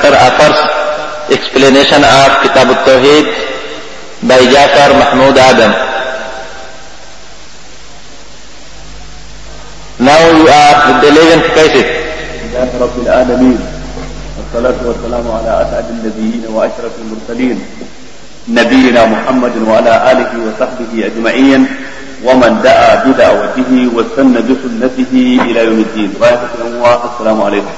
under our first explanation of Kitab al-Tawheed by Jafar Mahmood Adam. Now you are with the 11th cassette. Alhamdulillah Rabbil Alameen. Wassalatu wassalamu ala as'adil nabiyyin wa ashrafil mursalin. Nabiyyina Muhammadin wa ala alihi wa sahbihi ajma'in. ومن دعا بدعوته واستنى بسنته الى يوم الدين. السلام عليكم.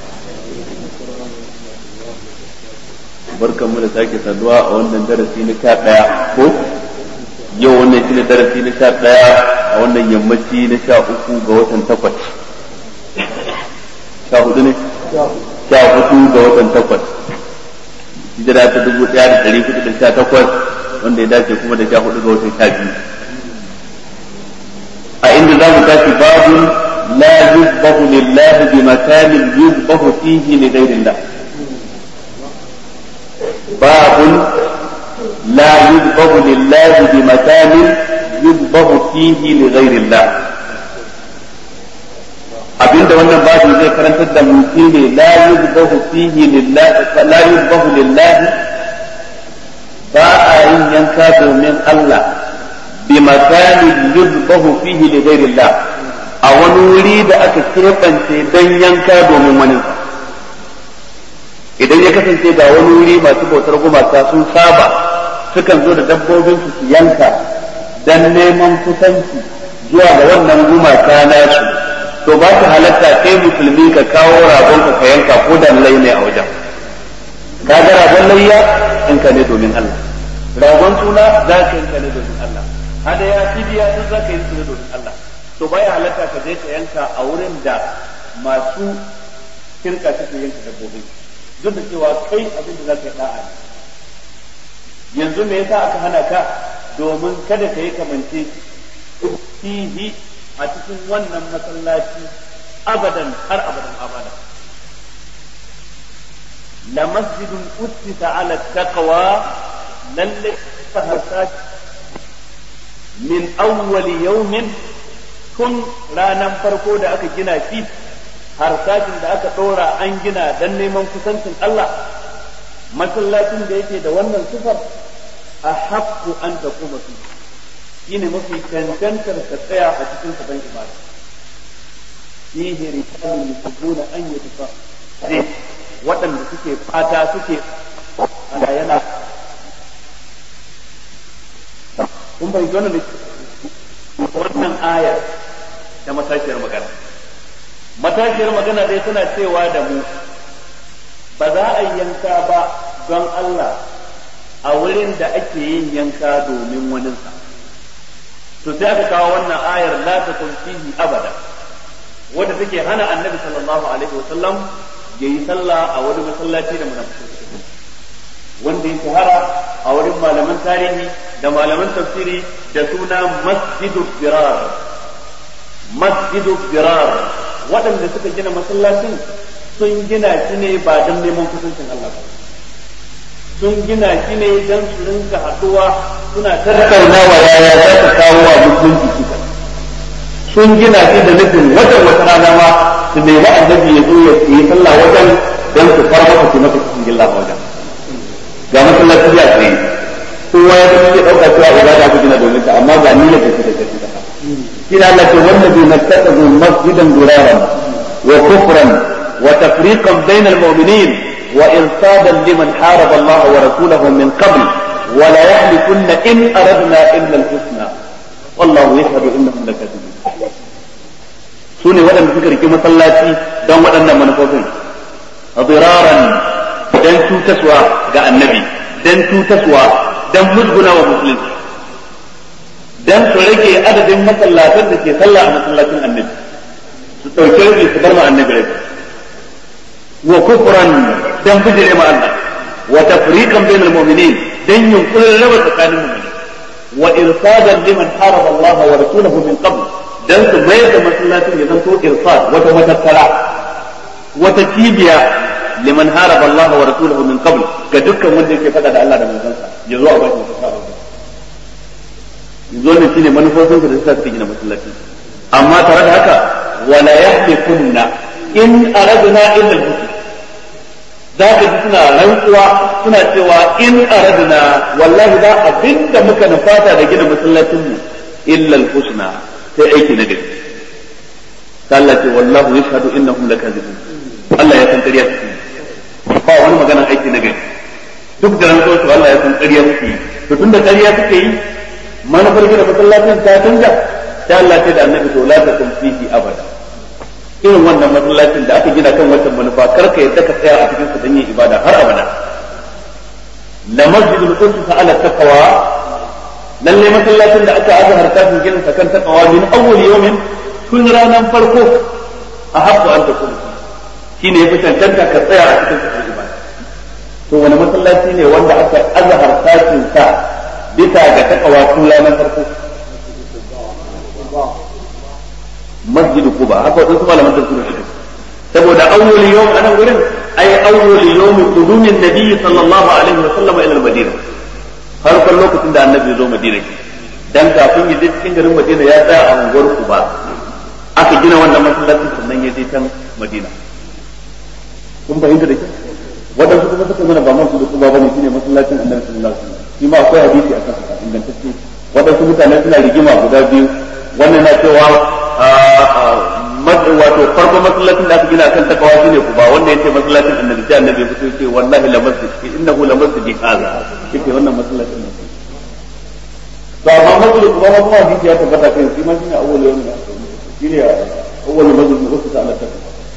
barkan mu da sake saduwa a wannan darasi na 11 ko yau wannan shine darasi na 11 a wannan yammaci na 13 ga watan 8 14 ne 14 ga watan 8 hijira ta 1418 wanda ya dace kuma da 14 ga watan 12 عند ذلك باب لا يذبح لله بمكان يذبح فيه لغير الله. باب لا يذبح لله بمكان يذبح فيه لغير الله. abinda wannan babu zai karantar da mu shine la yuzbahu fihi lillahi la yuzbahu lillahi ba a yin yanka domin Allah بمكان يذبح فيه لغير الله a wani wuri da aka keɓance don yanka domin wani. Idan ya kasance ga wani wuri masu bautar gumaka sun saba sukan zo da dabbobinsu su yanka don neman kusanci zuwa ga wannan gumaka nasu, to ba su halatta kai musulmi ka kawo ragonka ka yanka ko da lai ne a wajen. Ka ga ragon layya in ka ne domin Allah, ragon suna za ka yanka ne domin Allah, hada ya fidiya duk za ka yi su domin Allah. To baya halatta ka je ka yanka a wurin da masu kirka suke yanka dabbobi, duk da cewa kai abin da za ka yi da'a ne. Yanzu me yasa aka hana ka? Domin kada ka yi kamance fihi a cikin wannan masallaci abadan har abadan abada. La masjidun ussisa ala taqwa lalle fahasashi min awwali yawmin tun ranar farko da aka gina shi harsashin da aka ɗora an gina don neman kusancin Allah, masallacin da yake da wannan sifar a haƙƙu an ta kuma su shi ne mafi cancantar ka tsaya a cikin saban ibada. Fihi rijalun yuhibbuna an yutfa waɗanda suke fata suke yana kun bai zo wannan ayar da matashiyar magana. Matashiyar magana dai suna cewa da mu ba za a yanka ba don Allah a wurin da ake yin yanka domin waninsa. To sai aka kawo wannan ayar la takun fihi abada wadda take hana annabi sallallahu alaihi wasallam yayi sallah a wani masallaci da munafikai, wanda ya shahara a wurin malaman tarihi da malaman tafsiri da suna masjidu firar. Masjidu firar waɗanda suka gina masallacin sun gina shi ne ba don neman kusancin Allah ba, sun gina shi ne don su rinka haɗuwa suna tattaunawa yaya za su kawo wa musulunci kika. Sun gina shi da nufin wata rana ma su nemi annabi ya zo ya yi sallah wajen don su fara masa su masa cikin gilla wajen. Ga masallaci ya tsaye kowa ya fi ɗauka cewa ibada ku gina domin ta, amma ga niyyar da take da ta. Kina Allah ce wallazi nattaqu masjidan duraran wa kufran wa tafriqan bainal mu'minin wa irsadan liman haraba Allah wa rasulahu min qabl wa la yahlikunna in aradna illa al-husna wallahu yashhadu innahum lakadibun. Sune waɗanda suka rike masallaci don waɗannan manufofin, diraran dan tutaswa ga annabi, dan tutaswa dan musguna wa musulunci, dan su rage adadin masallatan da ke sallah a masallacin annabi, su ɗauki rabi su bar ma annabi rabi, wa kufran dan bijire ma Allah, wa tafriqan bainal mu'minin dan yunkurin raba tsakanin mu'mini, wa irsadan liman haraba Allah wa rasulahu min qabl dan su mayar da masallacin ya zanto irsad wata matattara wata cibiya liman haraba Allah wa rasulahu min qabl ga dukkan wanda yake fada da Allah da manzansa ya zo a bashi mafaka. Yanzu wannan shine manufofin da suka gina masallaci, amma tare da haka wala yahlikunna in aradna illa al-husn za ka ji suna rantsuwa suna cewa in aradna wallahi da abinda muka nufata da gina masallacin mu illa al-husna sai aiki na gari Allah ce wallahu yashhadu innahum lakazibun Allah ya san ƙarya suke ba wani magana aiki na gari duk da rantsuwa su Allah ya san ƙarya suke to tunda ƙarya suke yi manufar gina masallacin ta canja sai Allah ce da annabi to la takum fihi abada irin wannan masallacin da aka gina kan wancan manufa karka yadda ka tsaya a cikin sa dan yin ibada har abada la masjidul qudus ala taqwa lalle masallacin da aka azhar kafin gina sa kan taqwa min awwal yawmin tun ranan farko a haƙƙo an ta kuma shine yafi cancanta ka tsaya a cikin sa ibada to wani masallaci ne wanda aka azhar kafin sa bisa ga taqwa tun ranan farko masjid Quba haka wadansu malaman tafsir suka saboda awwal yawm anan gurin ay awwal yawm qudumin nabi sallallahu alaihi wa sallam ila al-madina farkon lokacin da annabi ya zo madina dan kafin ya je cikin garin madina ya tsaya a unguwar Quba aka gina wannan masallacin sannan ya je can madina kun bayyana da kyau wadansu kuma suka nuna ba masjid Quba bane shine masallacin annabi sallallahu alaihi wa sallam shi ma akwai hadisi akan haka ingantacce wadansu mutane suna rigima guda biyu wannan na cewa wato farko masallacin da aka gina kan takawa shine ku ba wanda yace masallacin annabi sai annabi ya fito yace wallahi la masjid innahu la masjid hadha yace wannan masallacin ne to amma masjid ku ba kuma hadisi ya tabbata kai shi ma shine awwal yawm shine awwal masjid ne wasu ta'ala ta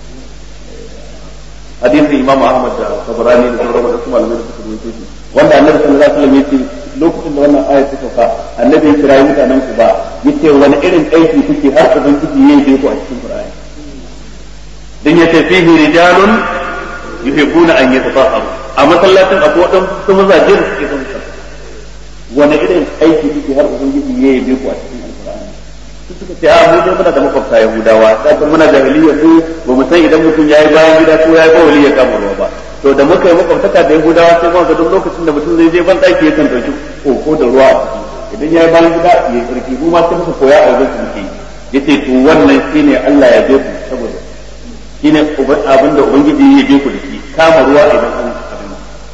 hadisi imam ahmad da tabarani da sauran wasu malamai da suka rubuto shi wanda annabi sallallahu alaihi wasallam yace lokacin da wannan ayat ta sauka annabi ya kira mutanen ku ba yace wani irin aiki kuke har ubangiji yayi da ku a cikin Qur'ani dan yace fihi rijalun yuhibbuna an yatatahharu a masallacin akwai wadansu mazaje da suke son sa wani irin aiki kuke har ubangiji yayi da ku a cikin Qur'ani su suka ce a mu dai muna da makwabta Yahudawa sai muna jahiliya su ba mu san idan mutum yayi bayan gida ko yayi bawali ya kama ruwa ba to da muka yi makwabtaka da Yahudawa sai muka ga duk lokacin da mutum zai je ban daki yakan dauki koko da ruwa a ciki idan ya yi bayan gida ya tsarki mu ma sai muka koya a wajen su muke yace to wannan shine Allah ya je ku saboda shine abin da ubangiji ya je ku da shi kama ruwa idan an abin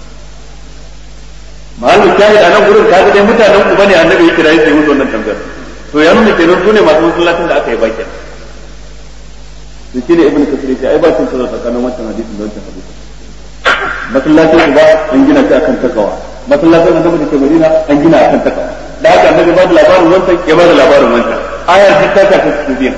mahallu shahid anan gurin kaga dai mutanen ku bane annabi ya kira yake musu wannan tambayar to ya nuna kenan su ne masu masallacin da aka yi bakin to shine ibnu kasir ya ai ba cin tsaro tsakanin wancan hadisin da wancan hadisin masallacin ku ba an gina shi akan takawa masallacin annabi da ke Madina an gina akan takawa da haka annabi ba da labarin wancan ya ba da labarin wancan ayar ta ta su biyan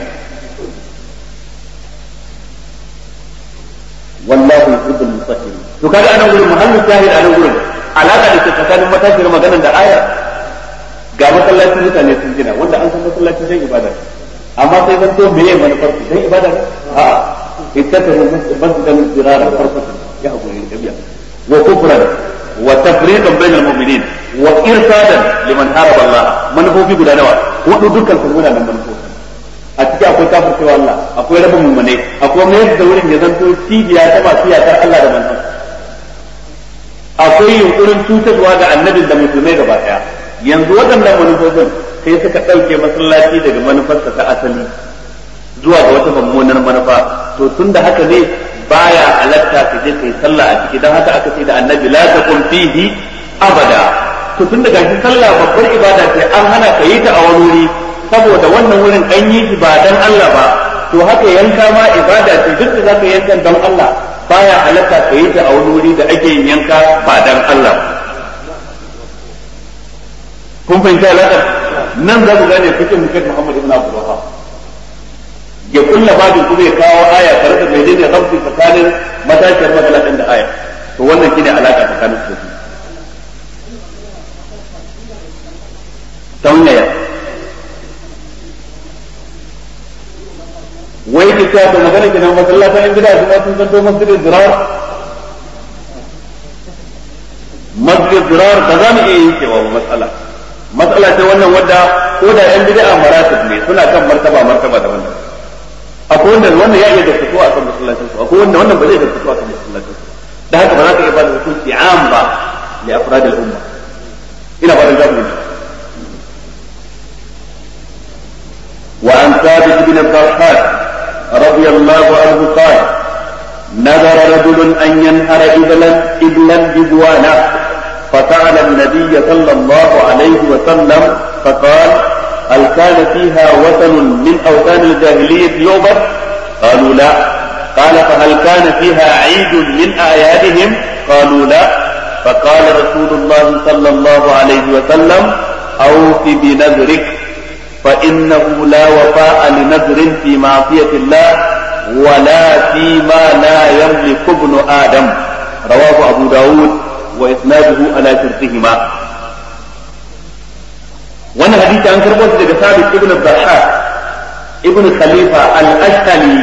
wallahu yuhibbul mutahhirin to kaga anan gurin muhallu shahid anan gurin alaka da ke tsakanin matashiyar maganar da ayar ga masallacin mutane sun gina wanda an san masallacin dan ibada amma sai zan to meye manufar su dan ibada a ittakahu masjidan dirara farfatan ya hakuri da biya wa kufran wa tafriqan bainal mu'minin wa irsadan liman haraba Allah manufofi guda nawa hudu dukkan su guda nan manufofi a cikin akwai kafircewa Allah akwai rabin mu'mine akwai mai da wurin ya zanto cibiya ta masu yakar Allah da manzon akwai yunkurin cutarwa ga annabin da musulmai gaba daya yanzu waɗannan manufofin sai suka ɗauke masallaci daga manufarsa ta asali zuwa ga wata mummunar manufa to tunda haka ne baya halatta ka je kai sallah a ciki dan haka aka ce da annabi la taqum fihi abada to tun daga shi sallah babbar ibada ce an hana ka yi ta a wani wuri saboda wannan wurin an yi shi ba dan Allah ba to haka yanka ma ibada ce duk da zaka yanka dan Allah baya halatta ka yi ta a wani wuri da ake yin yanka ba dan Allah kun fahimta alaƙar nan za ku gane fikin mukai Muhammad ibn Abdul Wahhab ya kulla babin kuma ya kawo aya tare da mai ne rabbi tsakanin matashiyar matsalacin da aya to wannan shine alaka tsakanin su taunaya wai ki ta da magana kina masallatan gida su ma sun zanto masjidin zirar masjidin zirar ba za mu iya yin cewa matsala ce wannan wadda ko da yan bid'a maratib ne suna kan martaba daban-daban akwai wannan ya iya gaskatuwa a kan masallacin su akwai wannan ba zai gaskatuwa a kan masallacin su da haka ba za ka iya bada hukunci am ba li afrad al umma ina ba da zamu wa an thabit bin al-farhat radiyallahu anhu qala نذر رجل أن ينهر إبلا ببوانا فسأل النبي صلى الله عليه وسلم فقال هل كان فيها وثن من أوثان الجاهلية يعبد؟ قالوا لا. قال فهل كان فيها عيد من أعيادهم؟ قالوا لا. فقال رسول الله صلى الله عليه وسلم أوف بنذرك فإنه لا وفاء لنذر في معصية الله ولا فيما لا يملك ابن آدم. رواه أبو داود وإسناده على شرطهما. وانا حديث عن كربوس ثابت ابن الضحاك ابن خليفة الأشهلي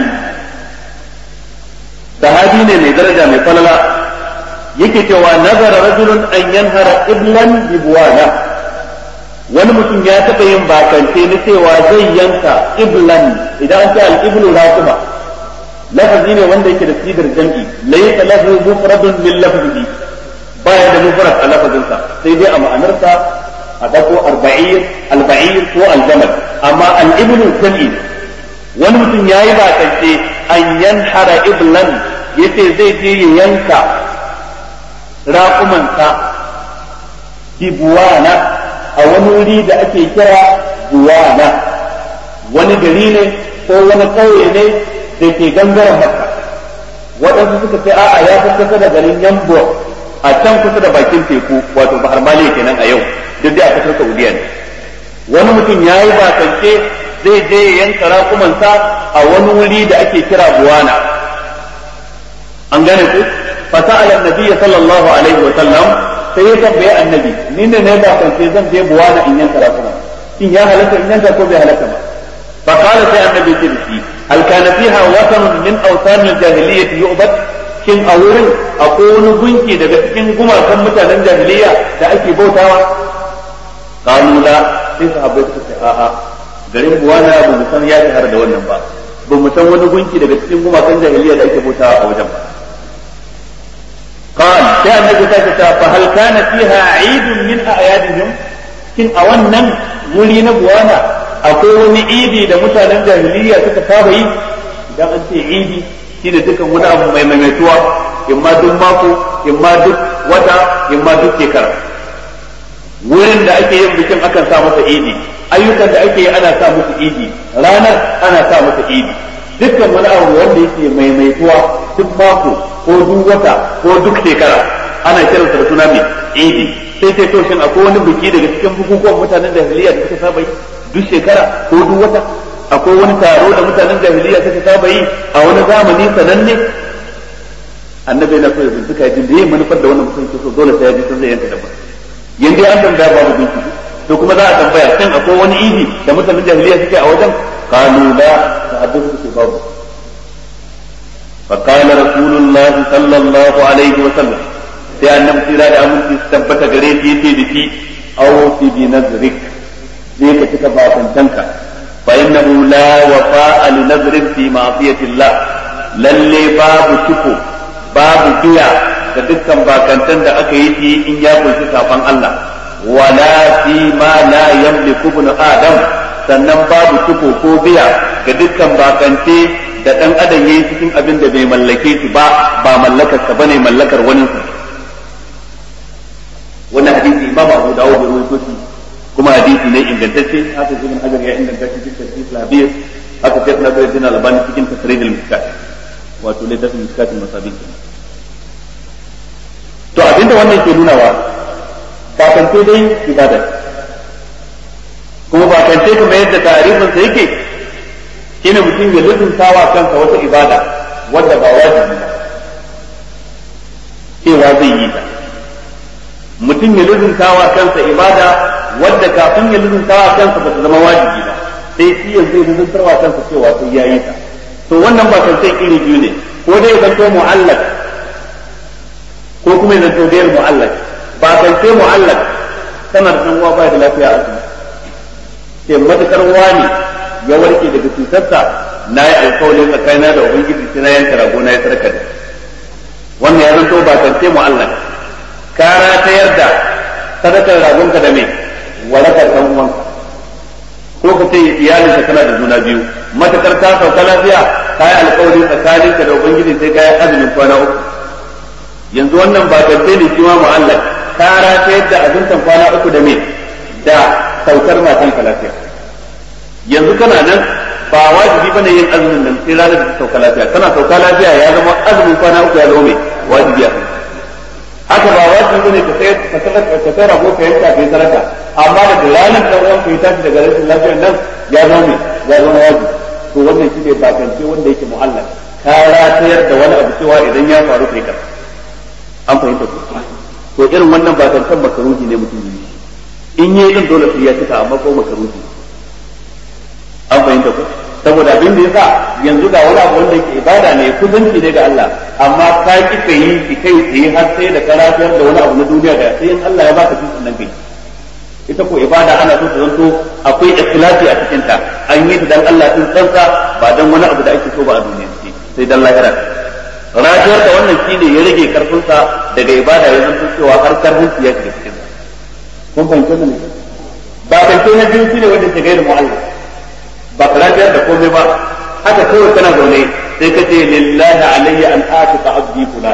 sahabi ne mai daraja mai falala yake cewa nazara rajulun an yanhara iblan bibuwana wani mutum ya taɓa yin bakance na cewa zai yanka iblan idan an ce al-iblu raquma lafazi ne wanda yake da sigar jam'i laysa lahu mufradun min lafzihi baya da mufrad a lafazinsa sai dai a ma'anarsa a dako al-ba'ir ko al-jamal amma al-iblu jam'i wani mutum yayi bakance an yanhara iblan yace zai je ya yanka raƙumansa bibuwana a wani wuri da ake kira buwana wani gari ne ko wani ƙauye ne da ke gangaren Makka waɗansu suka ce a'a ya fi kusa da garin Yambo a can kusa da bakin teku wato Bahar Maliya kenan a yau duk da a kasar Saudiya ne wani mutum ya yi bakance zai je ya yanka raƙumansa a wani wuri da ake kira buwana an gane ku fasa'ala annabi sallallahu alaihi wa sallam sai ya tambaye annabi ni ne da kance zan je buwana in yanka rakuma shin ya halatta in yanka ko bai halatta ba fa qala sai annabi ce dashi hal kana fiha watan min awsan al-jahiliyyah yu'bad shin a wurin akwai wani gunki daga cikin gumakan mutanen jahiliya da ake bautawa qalu la sai sahabbai suka ce a'a garin buwana ba mu san ya shahara da wannan ba ba mu san wani gunki daga cikin gumakan jahiliya da ake bautawa a wajen ba قال يا النبي فهل كان فيها عيد من أعيادهم كن أولا ولي نبوانا أقول عيدي لمتانا جاهلية تتفاوي إذا أنت عيدي shine dukan wani abu mai maimaituwa imma duk mako imma duk wata imma duk shekara wurin da ake yin bikin akan sa masa idi ayyukan da ake yi ana sa musu idi ranar ana sa masa idi dukkan wani abu wanda yake maimaituwa duk mako ko duk wata ko duk shekara ana kiransa da suna mai idi sai to shin akwai wani biki daga cikin bukukuwan mutanen jahiliya da suka saba yi duk shekara ko duk wata akwai wani taro da mutanen jahiliya suka saba yi a wani zamani sananne annabi na so ya bincika ya da yin manufar da wannan mutum ke so dole sai ya ji sun zai yanka dabba yanda an tambaya babu bincike to kuma za a tambaya shin akwai wani idi da mutanen jahiliya suke a wajen kalu la sahabbai suke babu فقال رسول الله صلى الله عليه وسلم sai annabi sira da aminci su tabbata gare shi yace da shi awfi bi nazrik zai ka cika bakantanka fa innahu la wafa'a li nazrin fi ma'siyati Allah lalle babu ciko babu biya da dukkan bakantan da aka yi shi in ya kunshi safan Allah wala fi ma la yamliku ibn adam sannan babu ciko ko biya ga dukkan bakante da dan adam yayi cikin abin da bai mallake shi ba mallakar sa bane mallakar wani sa wannan hadisi Imam Abu Dawud ya rawaito shi kuma hadisi ne ingantacce haka Ibn Hajar ya inganta shi cikin Tafsir al-Habir haka Sheikh Nasiruddin Al-Albani cikin Tasrih al-Mishkat wato littafin Mishkat al-Masabih to abinda wannan ke nunawa bakance dai ibada kuma bakance kuma yadda tarihin sa yake shine mutum ya lubuntawa kansa wata ibada wadda ba wajibi ba cewa zai yi ta mutum ya lubuntawa kansa ibada wadda kafin ya lubuntawa kansa ba ta zama wajibi ba sai shi yanzu ya lubuntawa kansa cewa sai ya yi ta to wannan ba kan sai iri biyu ne ko dai ya zanto mu'allaq ko kuma ya zanto gairu mu'allaq ba kan sai mu'allaq sanar dan uwa ba da lafiya a asibiti sai matakar wani ya warke daga cutarsa na yi alkawarin tsakanina da ubangiji sai na yanka rago na ya sarka da wannan ya zanto ba kance mu'allaq kara ta yarda sadakar ragonka da mai warakar dan uwanka ko ka ce iyalinka tana da juna biyu matakar ta sauka lafiya ka yi alƙawari tsakaninka da ubangiji sai ka yi azumin kwana 3 yanzu wannan ba kance ne shi ma mu'allaq ka rata yadda azumtan kwana 3 da me da saukar matan ka lafiya yanzu kana nan ba wajibi bane yin azumin nan sai ranar da ta sauka lafiya kana sauka lafiya ya zama azumin kwana 3 ya zama mai wajibi haka ba wajibi bane ka sai rago ka yanka kai sadaka amma da ranar da ruwan ka ya tashi daga rashin lafiyar nan ya zama wajibi to wannan shi ne bakance wanda yake mu'allaq ka ratayar da wani abu cewa idan ya faru kai ka an fahimta ko to irin wannan bakancan makaruhi ne mutum yi in yi din dole sai ya cika amma ko makaruhi an fahimta ko saboda abin da yasa yanzu ga wani abu wanda yake ibada ne kusanci ne ga Allah amma ka kika yi ki kai tsaye har sai da karatiyar da wani abu na duniya da sai in Allah ya baka cikin nan kai ita ko ibada ana so ta zanto akwai ikhlasi a cikin ta an yi ta dan Allah din tsantsa ba dan wani abu da ake so ba a duniya sai dan lahira rajiyar da wannan shine ya rage karfin sa daga ibada ya zanto cewa har karfin ya shiga cikin sa kun fahimta ne ba kai na biyu shine wanda ke gairu mu'allaq ba rajiyar da komai ba haka kawai kana zaune sai ka ce lillahi alayya an atiqa abdi fulan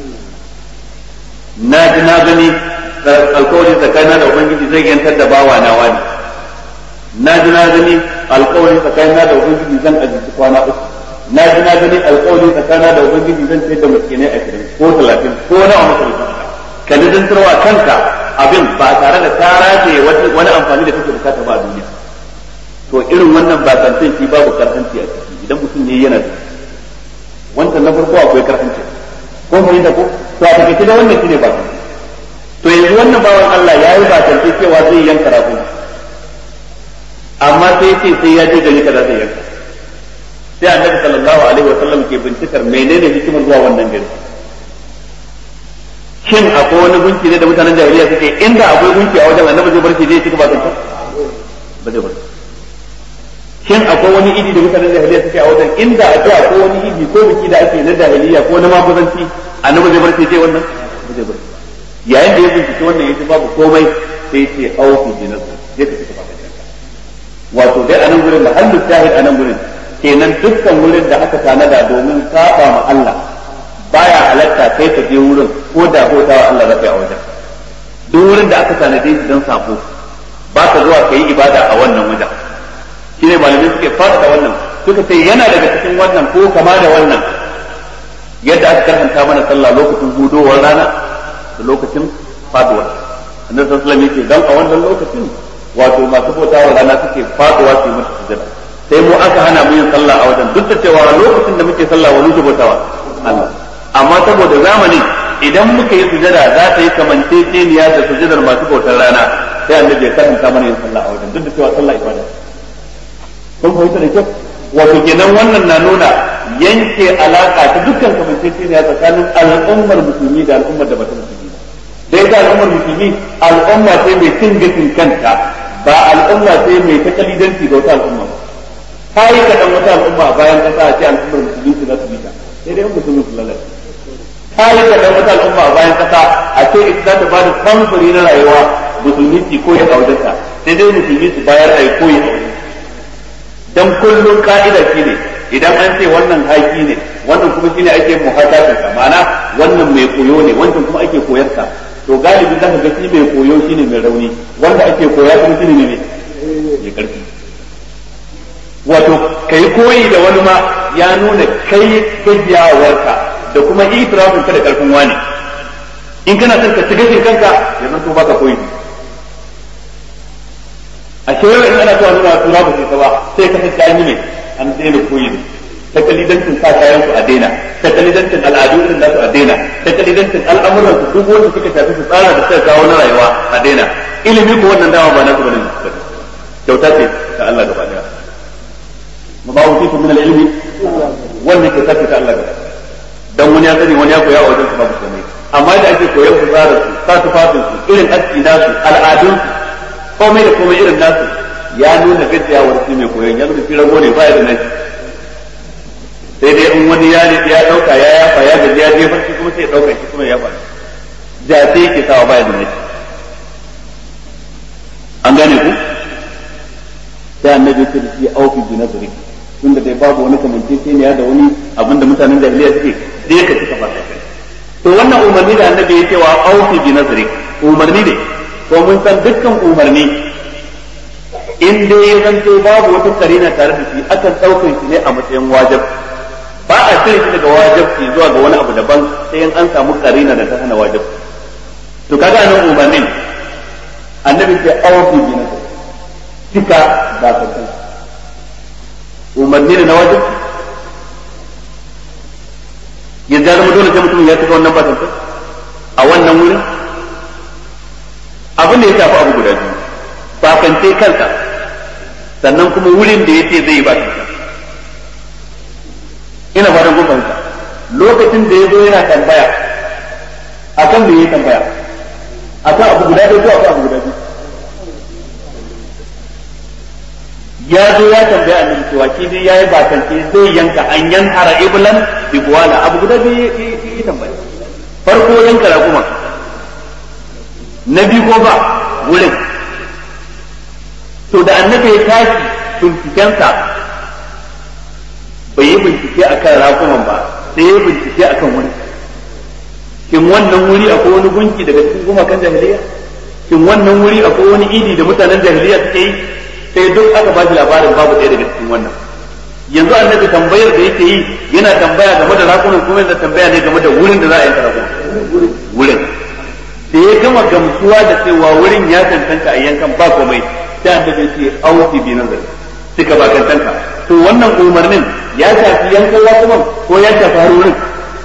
na ji na gani alkawari tsakanin da ubangiji zai yantar da bawa na wani na ji na gani alkawari tsakanin da ubangiji zan ajiye kwana 3 na ji na gani alkawari tsakanin da ubangiji zan ce da miskinai 20 ko 30 ko nawa mutum ka nidantarwa kanka abin ba tare da ta rataye wani amfani da kake bukata ba a duniya to irin wannan ba kantin shi babu karhanci a ciki idan mutum ne yana da wancan na farko akwai karhanci ko mai da ko to a take da wannan shine ba to yanzu wannan bawan Allah yayi ba kantin cewa zai yanka rago amma sai ce sai ya je gari kaza zai yanka sai annabi sallallahu alaihi wasallam ke bincikar menene hikimar zuwa wannan gari shin akwai wani gunki ne da mutanen jahiliya suke inda akwai gunki a wajen annabi zai bar shi zai cika ba kantin ba zai bar shin akwai wani idi da mutanen jahiliya suke a wajen inda akwai akwai wani idi ko biki da ake na jahiliya ko na maguzanci annabi zai bar shi ce wannan ba zai bar yayin da ya bincike wannan yace babu komai sai ce auki jinas sai ka cika ba kantin wato dai anan gurin da hallu shahid anan gurin kenan dukkan wurin da aka tanada domin saba ma Allah baya halatta kai ka je wurin ko da hotawa Allah zaka yi a wajen duk wurin da aka tanade shi don sabo ba ka zuwa kai ibada a wannan wajen shine malamai suke fara da wannan suka ce yana daga cikin wannan ko kama da wannan yadda aka karanta mana sallah lokacin hudowar rana da lokacin faduwa annabi sallallahu alaihi wasallam yake dan a wannan lokacin wato masu bautawa rana suke faduwa su mutu sujada sai mu aka hana mu yin sallah a wajen duk da cewa lokacin da muke sallah wani ke bautawa Allah amma saboda zamanin idan muka yi sujada za ta yi kamanceceniya da sujadar masu bautar rana sai annabi ya karanta mana yin sallah a wajen duk da cewa sallah ibada kun fahimta da kyau wato kenan wannan na nuna yanke alaka ta dukkan kamanceceniya tsakanin al'ummar musulmi da al'ummar da bata musulmi da ita al'ummar musulmi al'umma sai mai cin gashin kanta ba al'umma sai mai ta kalidanci ga wata al'umma ba kai ka dan wata al'umma bayan kasa a ce al'ummar musulmi su za su bi ta sai dai musulmi su lalace kai ka dan wata al'umma bayan kasa a ce ita za ta ba da samfuri na rayuwa musulmi su koyi a wajensa sai dai musulmi su bayar a yi koyi a wajensa dan kullun ka'ida shine idan an ce wannan haƙi ne wannan kuma shine ake muhatatin sa ma'ana wannan mai koyo ne wannan kuma ake koyar sa to galibi zaka ga shi mai koyo shine mai rauni wanda ake koya kuma shine mai karfi wato kai koyi da wani ma ya nuna kai gajiyawarka da kuma itirafin ka da karfin wani in kana son ka ci gashin kanka ya zanto baka koyi a shewar in ana cewa nuna tura ba sai ba sai ka sai an yi mai an daina koyi ta kalidancin sa kayan su a daina ta kalidancin al'adu irin da su a daina ta kalidancin al'amuran su duk wanda suka tafi su tsara da suka kawo na rayuwa a daina ilimi ko wannan dama ba na su bane kyauta ce ta Allah gaba daya ma ba wuce min al-ilmi wannan kyauta ce ta Allah gaba dan wani ya sani wani ya koya a wajen su babu komai amma da ake koyar su tsara su sa tufafin su irin aski nasu al'adun su komai da komai irin nasu ya nuna gajiyawar shi mai koyon ya nuna shi rago ne baya da nashi sai dai in wani ya dauka ya yafa ya gaji ya jefar shi kuma sai ya dauka shi kuma ya yafa ja sai yake sawa baya da nashi an gane ku sai annabi ya ce da shi aufi bi nazari tunda dai babu wani kamanceceniya da wani abinda mutanen jahiliya suke sai ka cika bakance to wannan umarni da annabi ya cewa aufi bi nazrik umarni ne ko mun san dukkan umarni in dai ya zanto babu wata karina tare da shi akan ɗaukar shi ne a matsayin wajib ba a cire shi daga wajibci zuwa ga wani abu daban sai in an samu karina da ta hana wajib to kaga nan umarnin annabi ce aufi bi nazrik cika ba ka san umarni ne na wajib ya zama dole sai mutum ya cika wannan ba a wannan wurin abin da ya shafi abu guda biyu bakance kansa sannan kuma wurin da yace zai ba shi ina fatan kun fahimta lokacin da ya zo yana tambaya akan me yake tambaya akan abu guda biyu ko akan abu guda biyu ya zo ya tambaya annabi cewa shi dai yayi bakance zai yanka an yanhara iblan bi buwala abu guda biyu yi tambaya farko yanka raguma na biyu ko ba wurin to da annabi ya tashi bincikensa bai yi bincike akan rakuman ba sai ya bincike akan wurin shin wannan wuri akwai wani gunki daga cikin gumakan jahiliya shin wannan wuri akwai wani idi da mutanen jahiliya suke yi sai duk aka ba shi labarin babu ɗaya daga cikin wannan yanzu annabi tambayar da yake yi yana tambaya game da rakunan kuma yana tambaya ne game da wurin da za a yanka rakunan wurin da ya gama gamsuwa da cewa wurin ya tantanta a yankan ba komai sai annabi ya ce auti bi nazar suka ba tantanta to wannan umarnin ya shafi yankan rakunan ko ya shafi har wurin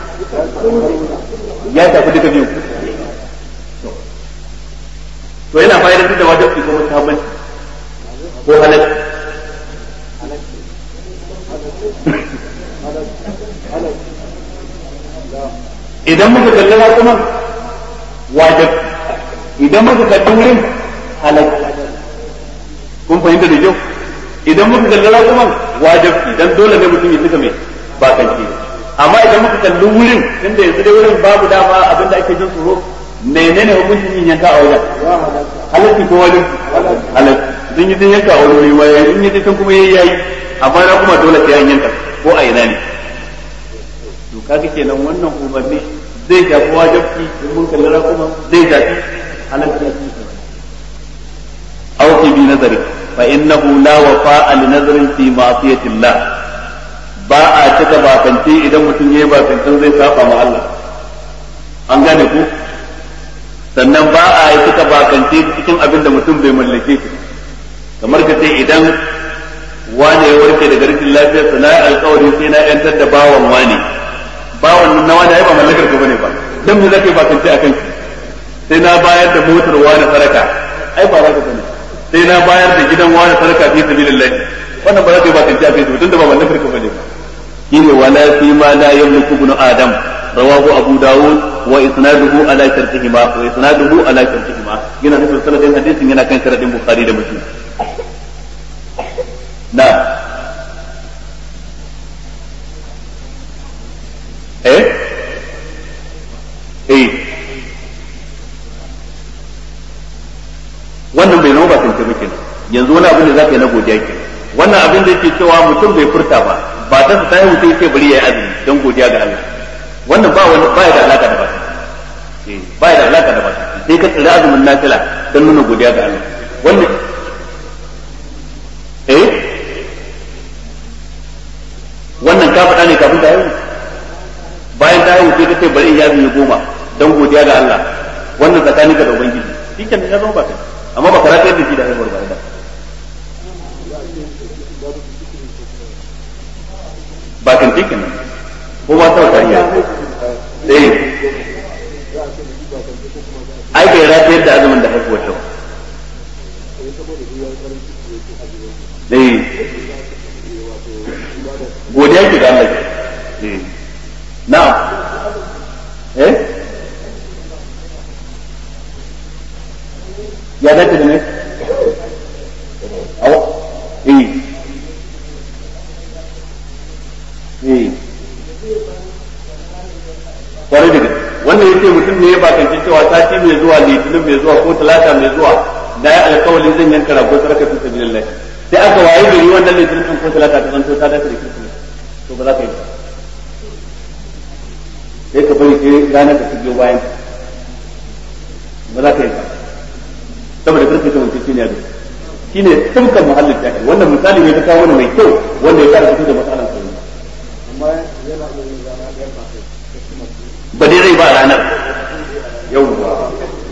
ya shafi duka biyu to yana fa'idantar da wajibi ko mustahabbanci ko halal idan muka kalli rakunan wajib idan muka kalli wurin halal kun fahimta da kyau idan muka kalli rakunan wajib idan dole ne mutum ya tuka mai bakanci amma idan muka kalli wurin tunda yanzu dai wurin babu dama abinda ake jin tsoro menene hukuncin yin yanka a wajen halalci ko wajen halal sun yi yanka a wani wuri in yi can kuma yayi amma na kuma dole sai an yanka ko a ina ne to kaga kenan wannan umarni zai shafi wajibi in mun kalli kuma zai shafi halalci aw fi bi nazari fa innahu la wafa'a li nazrin fi ma'siyati Allah ba a cika bakance idan mutum yayi bakancin zai saba ma Allah an gane ku sannan ba a yi cika bakance cikin abin da mutum bai mallake shi kamar ka ce idan wane ya warke daga rikin lafiyar sa na alƙawari sai na yantar da bawan wane bawan na wane ai ba mallakar ka bane ba dan me zaka yi bakance akan shi sai na bayar da motar wane saraka ai ba zaka bane sai na bayar da gidan wane saraka fi sabilillah wannan ba zaka yi bakance akan shi tunda ba mallakar ka bane ba shine wala fi ma la yamliku ibn adam rawahu abu daud wa isnaduhu ala shartihima yana nufin sanadin hadisin yana kan sharadin bukhari da muslim na wannan bai zama ba tantance ba kenan yanzu wani abin da zaka yi na godiya kenan wannan abin da yake cewa mutum bai furta ba ba ta sa tayi mutum sai bari yayi azumi don godiya ga Allah wannan ba ya da alaka da ba ba ya da alaka da ba sai ka tsira azumin nafila don nuna godiya ga Allah wannan wannan ka faɗa ne kafin ta haihu bayan ta haihu sai ka ce bari ya azumi 10 don godiya ga Allah wannan tsakanin ka da ubangiji shi kan ya zama ba kai amma ba karata yadda shi da haihuwar ba da ba kan tikin nan ko ma ta kariya ai bai rata yadda azumin da haihuwar ta godiya ki ga Allah na'am ya dace da ne awa kwarai da gaske wannan yace mutum ne ya bakance cewa sati mai zuwa litinin mai zuwa ko talata mai zuwa da ya alkawali zan yanka rago sarka fi sabilillah sai aka waye gari wannan litinin ko talata ta zanto ta dace da kirsimeti to ba za ka yi ba sai ka bari sai ranar da ta biyo bayan ba za ka yi ba saboda karfe ta mutum shi ne da shi ne tumkan muhallin jahil wannan misali ne ta kawo mai kyau wanda ya kara fito da matsalar sauri amma yana da rana da ba dai zai ba ranar yau ba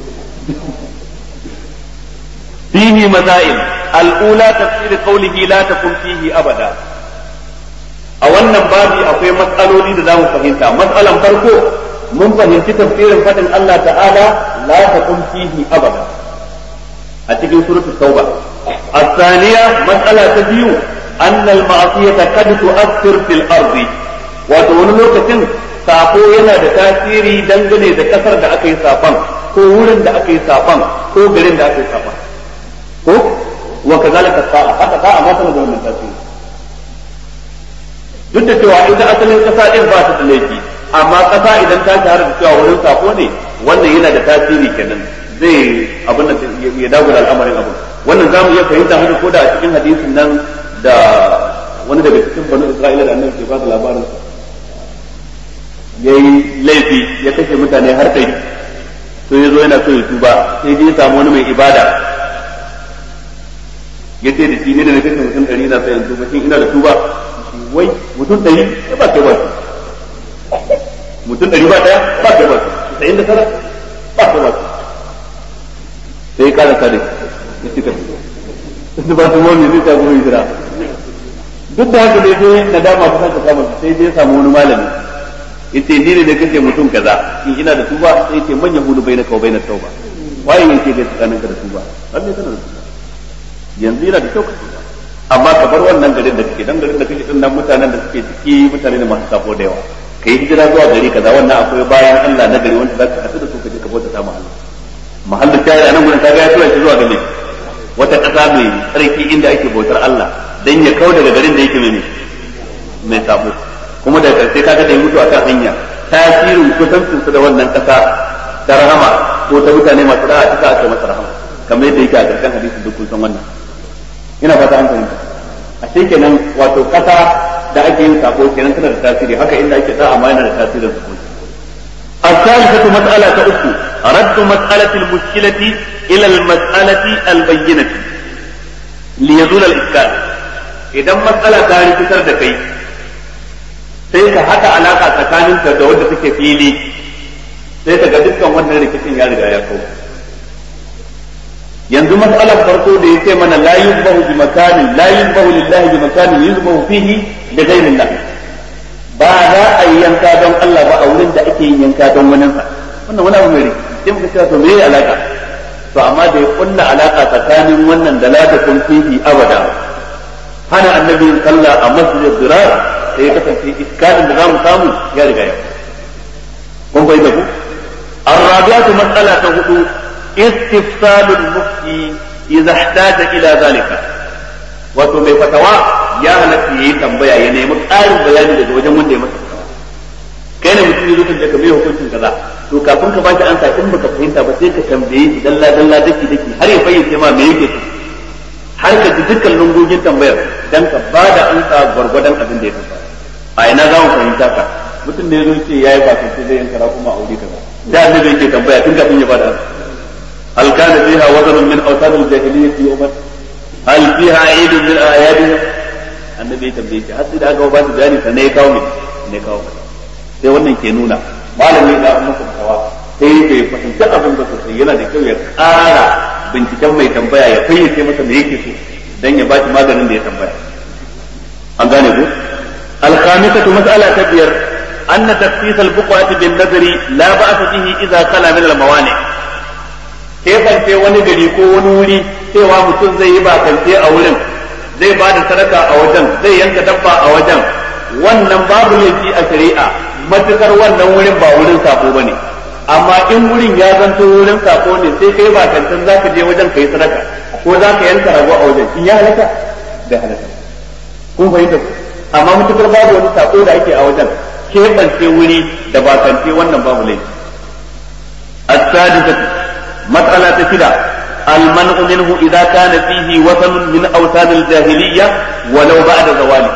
fihi masail al-ula tafsir qawlihi la takun fihi abada a wannan babi akwai matsaloli da zamu fahimta matsalan farko mun fahimci tafsirin fadin Allah ta'ala la takun fihi abada a cikin suratul tauba الثانية مسألة تبيو أن المعصية قد تؤثر في الأرض وتقول لك sako yana da tasiri dangane da kasar da aka yi safan ko wurin da aka yi safan ko garin da aka yi safan ko wa kazalika sa'a haka sa'a ma tana da wannan tasiri duk da cewa ita asalin kasa din ba ta da laifi amma kasa idan ta shahara da cewa wurin sako ne wannan yana da tasiri kenan zai abin da ya dagula al'amarin abin wannan za mu iya fahimta haka ko da a cikin hadisin nan da wani daga cikin banu Isra'ila da annabi ke ba da labarin ya yi laifi ya kashe mutane har ɗari to ya zo yana so ya tuba sai dai ya samu wani mai ibada ya ce da shi ne da na kashe mutum ɗari na sai in tuba shi ina da tuba wai mutum ɗari ya ba kai ba su mutum ɗari ba ɗaya ba kai ba su sai da tara ba kai ba su sai ya kara kare ya cika su ba su mawani zai ta kuma hijira duk da haka dai sai nadama ta saka kama sai dai ya samu wani malami yace ni ne da kace mutum kaza in ina da tuba sai yace man yahudu bainaka wa bainat tauba waye yake ga tsakaninka da tuba lalle kana da tuba yanzu yana da kyau ka tuba amma ka bar wannan garin da kake dan garin da kake din nan mutanen da suke ciki mutane ne masu sabo da yawa kai hijira zuwa gari kaza wannan akwai bayan Allah na gari wanda zaka haɗu da su kaje ka bauta ta mahalla mahallin tayi anan gurin kaga ya tura shi zuwa gari wata kasa mai tsarki inda ake bautar Allah dan ya kau daga garin da yake mai sabo kuma da karshe kaga da ya mutu akan hanya tasirin kusancin su da wannan kasa ta rahama ko ta mutane masu da'a ta aka masa rahama kamar yadda yake a karshen hadisin duk kun san wannan ina fata an fahimta a kenan wato kasa da ake yin sako kenan tana da tasiri haka inda ake da'a ma yana da tasirin su الثالثة مسألة أخرى رد مسألة المشكلة إلى المسألة البينة ليزول الإشكال إذا مسألة ثانية تردكي sai ka haɗa alaƙa tsakaninta da wadda take fili sai ka ga dukkan wannan rikicin ya riga ya kawo yanzu mas'alar farko da yake mana la yuzbahu bi makanin la yuzbahu lillahi bi makanin yuzbahu fihi da ghayri Allah ba za a yi yanka don Allah ba a wurin da ake yin yanka don wani sa wannan wani abu mai rikici sai muka cewa to me ya alaka to amma da ya kulla alaka tsakanin wannan da la takun fihi abada hana annabi sallah a masjid dirar sai ya kasance iskalin da zamu samu ya riga ya kun bai da ku arabiatu mas'ala ta hudu istifsalul mufti idza ihtaja ila zalika wato mai fatawa ya halatta yayi tambaya ya nemi ƙarin bayani daga wajen wanda ya masa fatawa kai ne mutum yazo kaje ka mai hukuncin kaza to kafin ka baki ansa in baka fahimta ba sai ka tambaye shi dalla dalla daki daki har ya fayyace ma me yake har ka ji dukkan lungogin tambayar dan ka bada ansa gwargwadon abin da ya tambaya a ina za mu fahimta ka mutum ne yazo ce yayi ba sai zai yanka kuma aure kaza da annabi yake tambaya tun kafin ya bada ansa hal kana fiha wazn min awsan al-jahiliyyah yawman hal fiha eid min ayadiha annabi ya tambaye shi har sai da aka ba shi bayani sannan ya kawo ne kawo sai wannan ke nuna malami da amma fatawa sai ya fahimci abin da sosai yana da kyau ya ƙara binciken mai tambaya ya fayyace masa me yake so dan ya bashi maganin da ya tambaya an gane ko الخامسة مسألة تبير أن تخصيص البقعة بالنذر لا بأس به إذا خلا من الموانع كيف أنت ونقلي كون ولي سوى مسلم زي باكن في أولن زي بعد سرقة أوجن زي ينكتبع أوجن wannan babu laifi a shari'a matukar wannan wurin ba wurin sako bane amma in wurin ya zanto wurin sako ne sai kai ba kantan zaka je wajen kai sadaka ko zaka yanka rago a wajen in ya halaka da halaka kun fahimta amma matukar babu wani sako da ake a wajen keɓance wuri da ba kance wannan babu laifi as-sadisatu mas'ala ta shida المنع منه إذا كان فيه وثن من أوثان الجاهلية ولو بعد زواله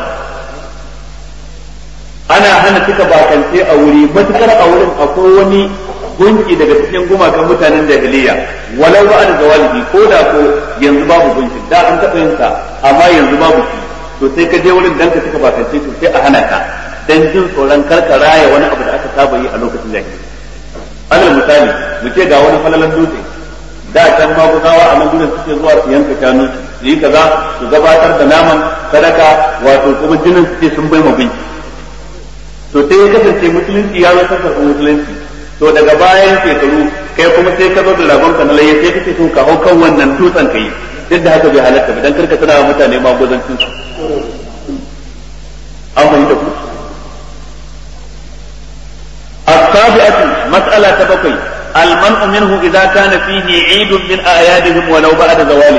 أنا هنا تكبا كان في أولي متكر أولي أقوني gunki daga cikin gumakan mutanen jahiliya walau ba da zawalibi ko da ko yanzu babu gunki da an taɓa yin sa amma yanzu babu shi to sai ka je wurin dan ka tuka bakance to sai a hana ka dan jin tsoron karka raya wani abu da aka saba yi a lokacin jahiliya alal misali mu ce ga wani falalan dutse da can maguzawa a nan gudun suke zuwa su yanka shanu su yi kaza su gabatar da naman sadaka wato kuma jinin su ce sun bai ma gunki to sai ya kasance musulunci ya zo karɓar musulunci to daga bayan shekaru kai kuma sai ka zo da ragon ka na laye sai kake so ka hau kan wannan dutsen kai duk da haka bai halatta ba dan karka tana mutane maguzancin su an fahimta ku السابعة مسألة بقي المنع منه إذا كان فيه عيد من أعيادهم ولو بعد زواله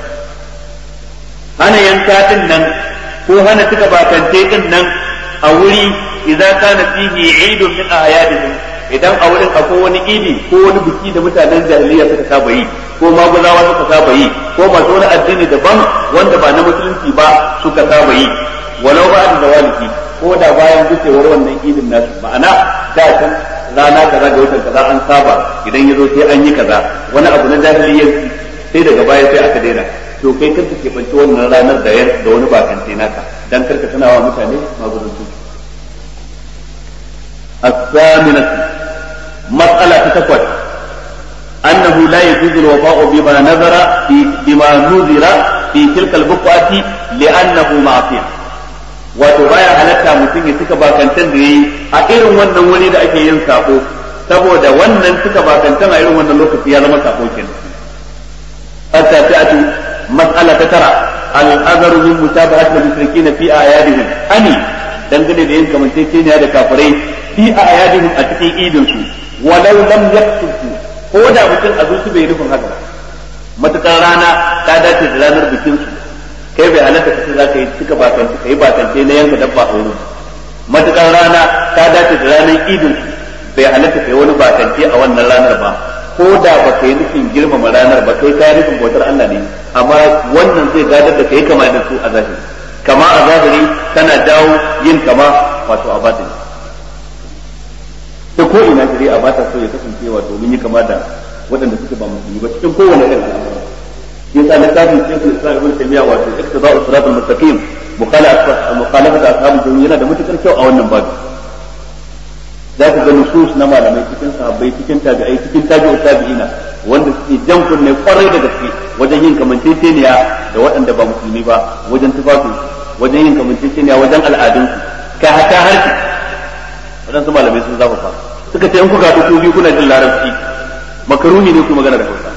هنا ينكاتن نن هو هنا تكباتن نن أولي إذا كان فيه عيد من أعيادهم idan a wurin akwai wani idi ko wani biki da mutanen jahiliya suka saba yi ko maguzawa suka saba yi ko masu wani addini daban wanda ba na musulunci ba suka saba yi walau ba da zawaliki ko da bayan gucewar wannan idin nasu ma'ana da can rana kaza da watan kaza an saba idan yazo sai an yi kaza wani abu na jahiliya sai daga baya sai aka daina to kai kanka ke banci wannan ranar da wani bakance naka dan karka tunawa mutane maguzanci الثامنة مسألة تتكوت أنه لا يجوز الوفاء بما نذر في تلك البقعة لأنه معصية وتبايع هلتا mutum ya cika bakantan da yayi a irin wannan wani da ake yin sako saboda wannan cika bakantan a irin wannan lokaci ya zama sako kenan التاسعة مسألة ترى الأذر من متابعة المشركين في أعيادهم أني dangane da yin kamanceceniya da kafirai fi a ayadihim a cikin idin su walau lam yaktubu ko da mutum a zuci bai rufin haka matukar rana ta dace da ranar bikin su kai bai halatta kace za ka yi cika bakance kai bakance na yanka dabba a wurin matukar rana ta dace da ranar idin su bai halatta kai wani bakance a wannan ranar ba ko da ba kai nufin girmama ranar ba kai ka nufin bautar Allah ne amma wannan zai gadar da kai kama da su a zahiri kama a zahiri tana jawo yin kama wato a batini ta ko ina shari'a ba ta so ya kasance wato mun yi kama da waɗanda suke ba musulmi ba cikin kowane irin al'amura yasa na kafin shekul islam ibn taymiya wato iktida'u siratal mustaqim mukhalafat ashabul jannah yana da matukar kyau a wannan babu za ku ga nusus na malamai cikin sahabbai cikin tabi'ai cikin tabi'u tabi'ina wanda suke jan kunne kwarai da gaske wajen yin kamanceceniya da waɗanda ba musulmi ba wajen tufafin wajen yin kamanceceniya wajen al'adunsu ka hata harshe waɗansu malamai sun zafafa suka ce in kuka haɗu biyu kuna jin larabci makaruni ne ku magana da hausa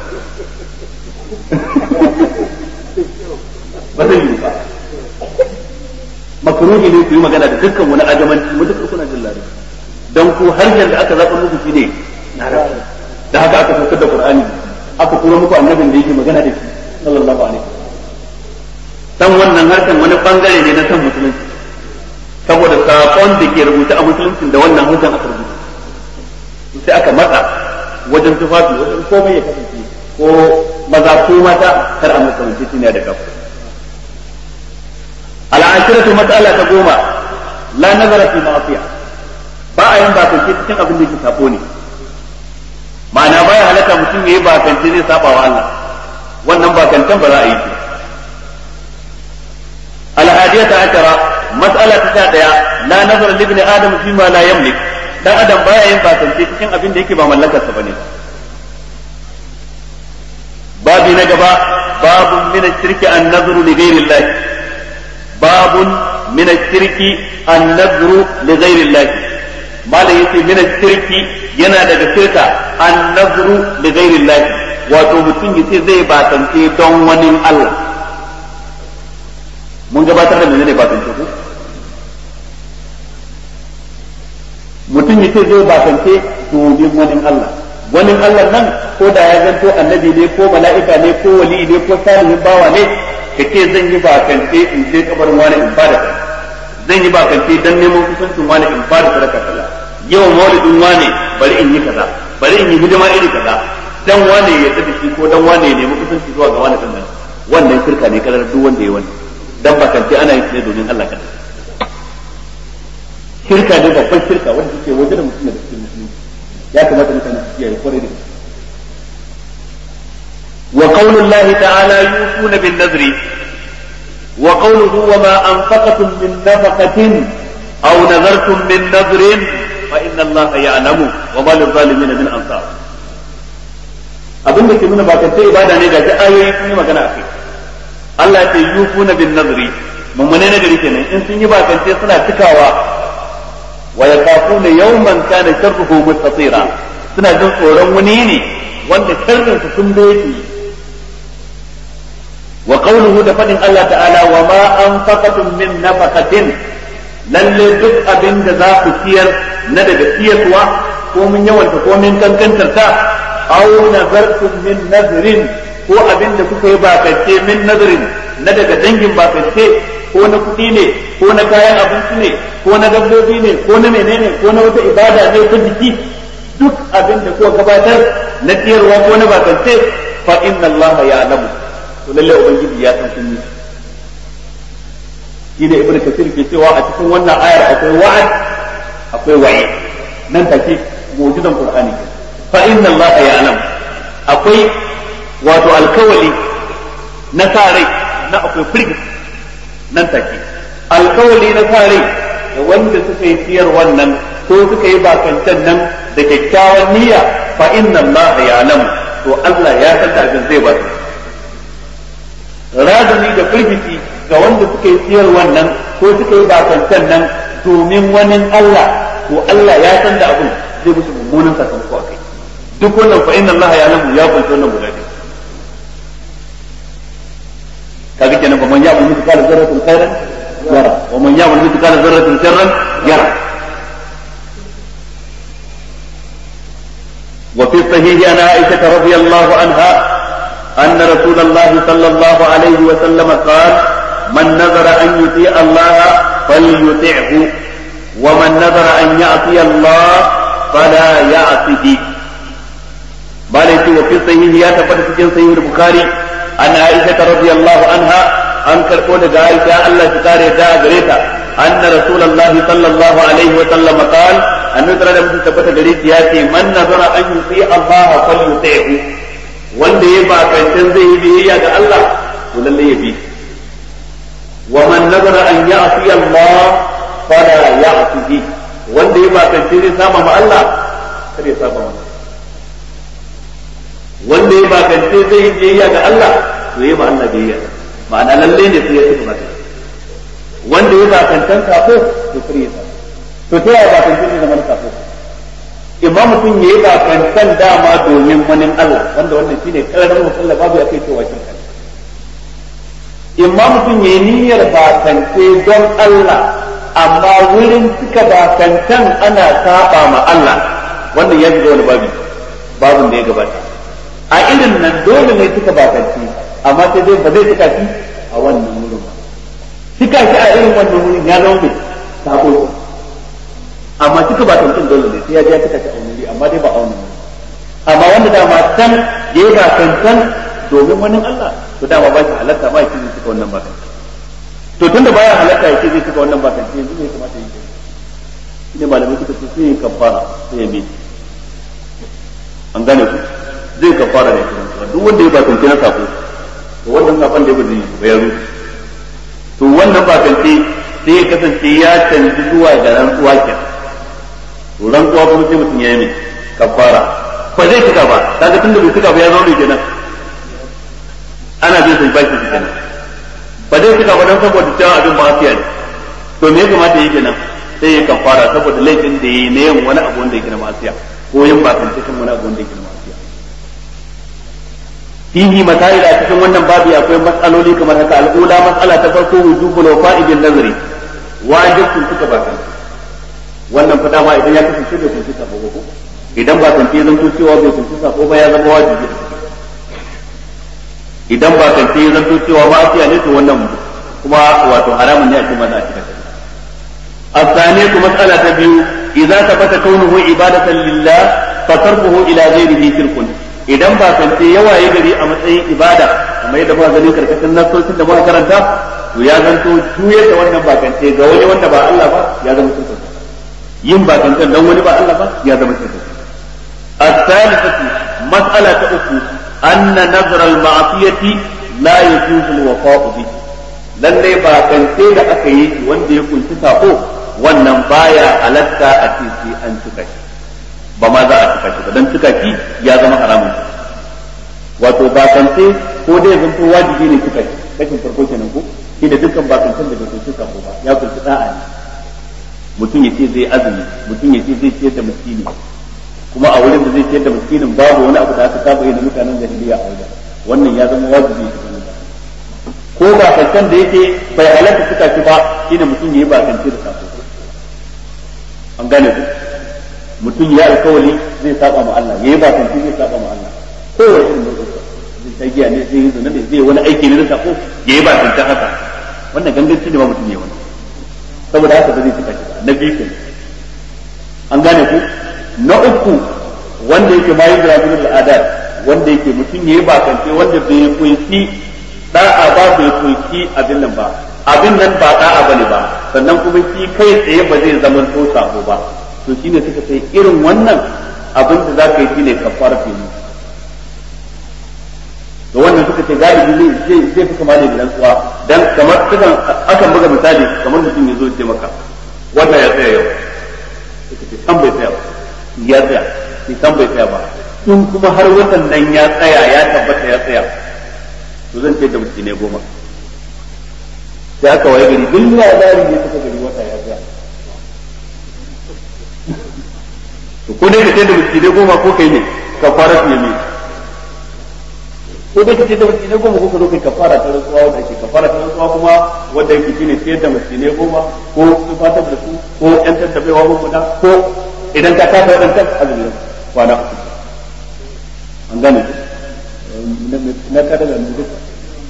ba zai yi ba makaruni ne ku yi magana da dukkan wani ajamanci mutukar kuna jin larabci don ku harshen da aka zaɓa muku shi ne larabci da haka aka saukar da Qur'ani aka tura muku annabin da yake magana da shi sallallahu alaihi dan wannan harkan wani bangare ne na san musulunci saboda sakon da ke rubuta a musulunci da wannan hujjan aka rubuta sai aka matsa wajen tufafi wajen komai ya kasance ko maza ko mata kar a musulunci ne da kafa al-ashiratu mas'ala ta goma la nazara fi ma'siyah ba a yin bakance cikin abin da yake sabo ne ma'ana baya halatta mutum yayi bakance zai saba wa Allah wannan bakantan ba za a yi shi al-hadiyata ashara mas'ala ta daya la nazar li ibn adam fi ma la yamlik dan adam baya yin bakance cikin abin da yake ba mallakar sa bane babi na gaba babun min ash-shirki an-nazru li ghayri Allah babun min ash-shirki an-nazru li ghayri Allah malai yace min ash-shirki yana daga shirka an-nazru li ghayri Allah wato mutum yace zai bakance don wani Allah mun gabatar da menene bakance ko mutum yace zai bakance domin wani Allah wani Allah nan ko da ya zanto annabi ne ko mala'ika ne ko wali ne ko salihin bawa ne kace zan yi bakance in je kabarin wani in bada zan yi bakance dan neman kusancin wani in bada sadaka sallah yawan maulidin wane bari in yi kaza bari in yi hidima iri kaza dan wane ya tafi shi ko dan wane ya nemi kusanci zuwa ga wani din nan wannan shirka ne kalar duk wanda ya wani dan bakance ana yin ne domin Allah kan shirka ne babban shirka wanda take waje da mutum da cikin musulmi ya kamata mutane su kiyaye kwarai da wa qaulullahi ta'ala yufuna bin nadri wa qawluhu wa ma anfaqatum min nafaqatin aw nazartum min nadrin fa inna Allaha ya'lamu wa ma lil zalimin min ansar abin da ke nuna bakance ibada ne ga ayoyi sun yi magana akai Allah ya ce yufuna bin nadri mummune na gari kenan in sun yi bakance suna cikawa wa yakafuna yawman kana sharruhu mustatira suna jin tsoron wani ne wanda sharrin su sun doke wa qawluhu da fadin Allah ta'ala wa ma anfaqatum min nafaqatin lalle duk abin da za ku ciyar na daga ciyarwa ko mun yawanta ko mun kankantar ta aw nazartum min nazrin ko abin da kuka yi bakance min nazrin na daga dangin bakance ko na kuɗi ne ko na kayan abinci ne ko na dabbobi ne ko na menene ko na wata ibada ne ta jiki duk abin da kuka gabatar na ciyarwa ko na bakance fa inna Allah ya'lamu to lalle ubangiji ya san kun yi shi ne ibnu kasir ke cewa a cikin wannan ayar akwai wa'ad akwai wa'i nan take mu'jizan qur'ani fa inna Allah ya'lamu akwai wato alkawali na sare na akwai firgit nan take alkawali na sare da wanda suka yi siyar wannan ko suka yi bakancan nan da kyakkyawan niyya fa inna Allah ya'lamu to Allah ya san da abin zai ba su razani da firgiti ga wanda suka yi siyar wannan ko suka yi bakancan nan domin wani Allah to Allah ya san da abin zai musu mummunan sakamako a kai duk wannan fa inna Allah ya'lamu ya kunta wannan guda ne kaga kenan man ya'mal mithqala dharratin khairan yara wa man ya'mal mithqala dharratin sharran yara wa fi sahih ana Aisha radhiyallahu anha anna Rasulullah sallallahu alayhi wa sallam qala man nazara an yuti Allah falyuti'hu wa man nazara an ya'ti Allah fala ya'tihi balai wa fi sahih ya tabbata cikin sahih Bukhari an Aisha radhiyallahu anha an karbo daga Aisha Allah ta kare da gare ta anna Rasulullah sallallahu alaihi wa sallam qal annabi da mutum tabbata gare shi yace man nazara an yuti Allah falyuti'hu wanda ya ba kancan zai yi biyayya ga Allah to lalle ya bi wa man nazara an ya'si Allah fala ya'sihi wanda ya ba kancan zai saba ma Allah kada ya saba masa wanda ya bakance zai yi biyayya ga Allah to yi ma Allah biyayya ma'ana lalle ne sai ya tafi mata wanda ya bakantan kafo to kare ya to ta yaya bakance ne zaman kafo imam mutum ya yi bakantan dama domin wani Allah wanda wannan shine karamin musalla babu ya kai cewa shirka imam mutum ya yi niyyar bakance don Allah amma wurin cika bakantan ana saba ma Allah wannan ya shiga wani babun da ya gabata a irin nan dole ne suka bakanci amma sai dai ba zai cika shi a wannan wurin ba cika shi a irin wannan wurin ya zama mai sako amma cika bakancin dole ne sai ya je ya cika shi a wani amma dai ba a wannan wurin amma wanda dama san ya yi bakancan domin wani Allah to dama ba shi halatta ma yake zai cika wannan bakanci to tunda baya halatta yake zai cika wannan bakanci yanzu ne kamata yi shi ne malamai suka ce sai ya kafara sai ya bi an gane ku zai kafara ne kuma duk wanda ya bakance na sako to wannan sakon da ba zai ba ya rufe to wannan bakance sai ya kasance ya canji zuwa ga rantsuwa ke to rantsuwa kuma sai mutum ya yi mai kafara ba zai cika ba kaga tunda bai cika ba ya zaune kenan ana bin sai baki kenan ba zai cika ba dan saboda cewa abin ma'asiya ne to me ya kamata yi kenan sai ya kafara saboda laifin da yayi ne yin wani abu wanda yake na ma'asiya ko yin bakance kan wani abu wanda yake na fihi masail a cikin wannan babu akwai matsaloli kamar haka al'ula matsala ta farko wujubul wafa'i bin nazri wajibun suka bakan wannan fada ma idan ya kasance bai kunshi sabo ko idan ba kan ce zanto cewa bai kunshi sabo ba ya zama wajibi idan ba kan ce zanto cewa ba asiya ne to wannan kuma wato haramun ne a cikin wannan cikin الثانية مسألة بيو إذا ثبت كونه عبادة لله فصرفه إلى غيره شرك idan ba kance yawaye gari a matsayin ibada kamar yadda muka ganin karkashin nasoshin da muka karanta to ya zanto juyar da wannan bakance ga wani wanda ba Allah ba ya zama shirka yin bakance dan wani ba Allah ba ya zama shirka as-salisatu mas'ala ta uku anna nazar al-ma'siyati la yajuzu al-wafa'u bi lalle bakance da aka yi wanda ya kunshi sako wannan baya halatta a cikin an cika shi ba ma za a cika shi ba dan cika shi ya zama haramun wato bakance ko dai zanto wajibi ne cika shi kashin farko kenan ko shi da dukkan bakancan da bai kunshi sako ba ya kunshi da'a ne mutum ya ce zai azumi mutum ya ce zai ciyar da miskini kuma a wurin da zai ciyar da miskinin babu wani abu da aka saba yi da mutanen jahiliya a wajen wannan ya zama wajibi ne ko bakancan da yake bai halatta cika shi ba shine mutum ya yi bakance da sako an gane ku mutum ya alkawali zai saba ma Allah yayi ba kanti zai saba ma Allah ko wani irin mutum zai tagiya ne zai yi zuna ne zai wani aiki ne da sako yayi ba kanti haka wannan ganganci ne ba mutum ya wani saboda haka ba zai cika shi na biyu an gane ku na uku wanda yake bayan jiragin al'adar wanda yake mutum yayi ba kanti wanda bai kunshi da'a ba bai kunshi abin nan ba abin nan ba da'a bane ba sannan kuma shi kai tsaye ba zai zama to sabo ba to shine suka sai irin wannan abin da zaka yi shine kafara fili to wannan suka ce galibi zai fi kama da rantsuwa dan kamar sukan akan buga misali kamar mutum ya zo ya ce maka wanda ya tsaya yau suka ce san bai tsaya ya tsaya sai san bai tsaya ba in kuma har watan nan ya tsaya ya tabbata ya tsaya to zan ce da mutum ne 10 sai aka waye gari duk labari ne suka gari wata ya tsaya to ko dai ka ce da miskinai 10 ko kai ne kafara ne me ko dai ka ce da miskinai 10 ko ka zo kai kafara ta rantsuwa wanda ake kafara ta rantsuwa kuma wanda yake shine sai da miskinai 10 ko tufatar da su ko yan tattabewa guda ko idan ka kafa wadannan azumin kwana an gane na kada da mu duka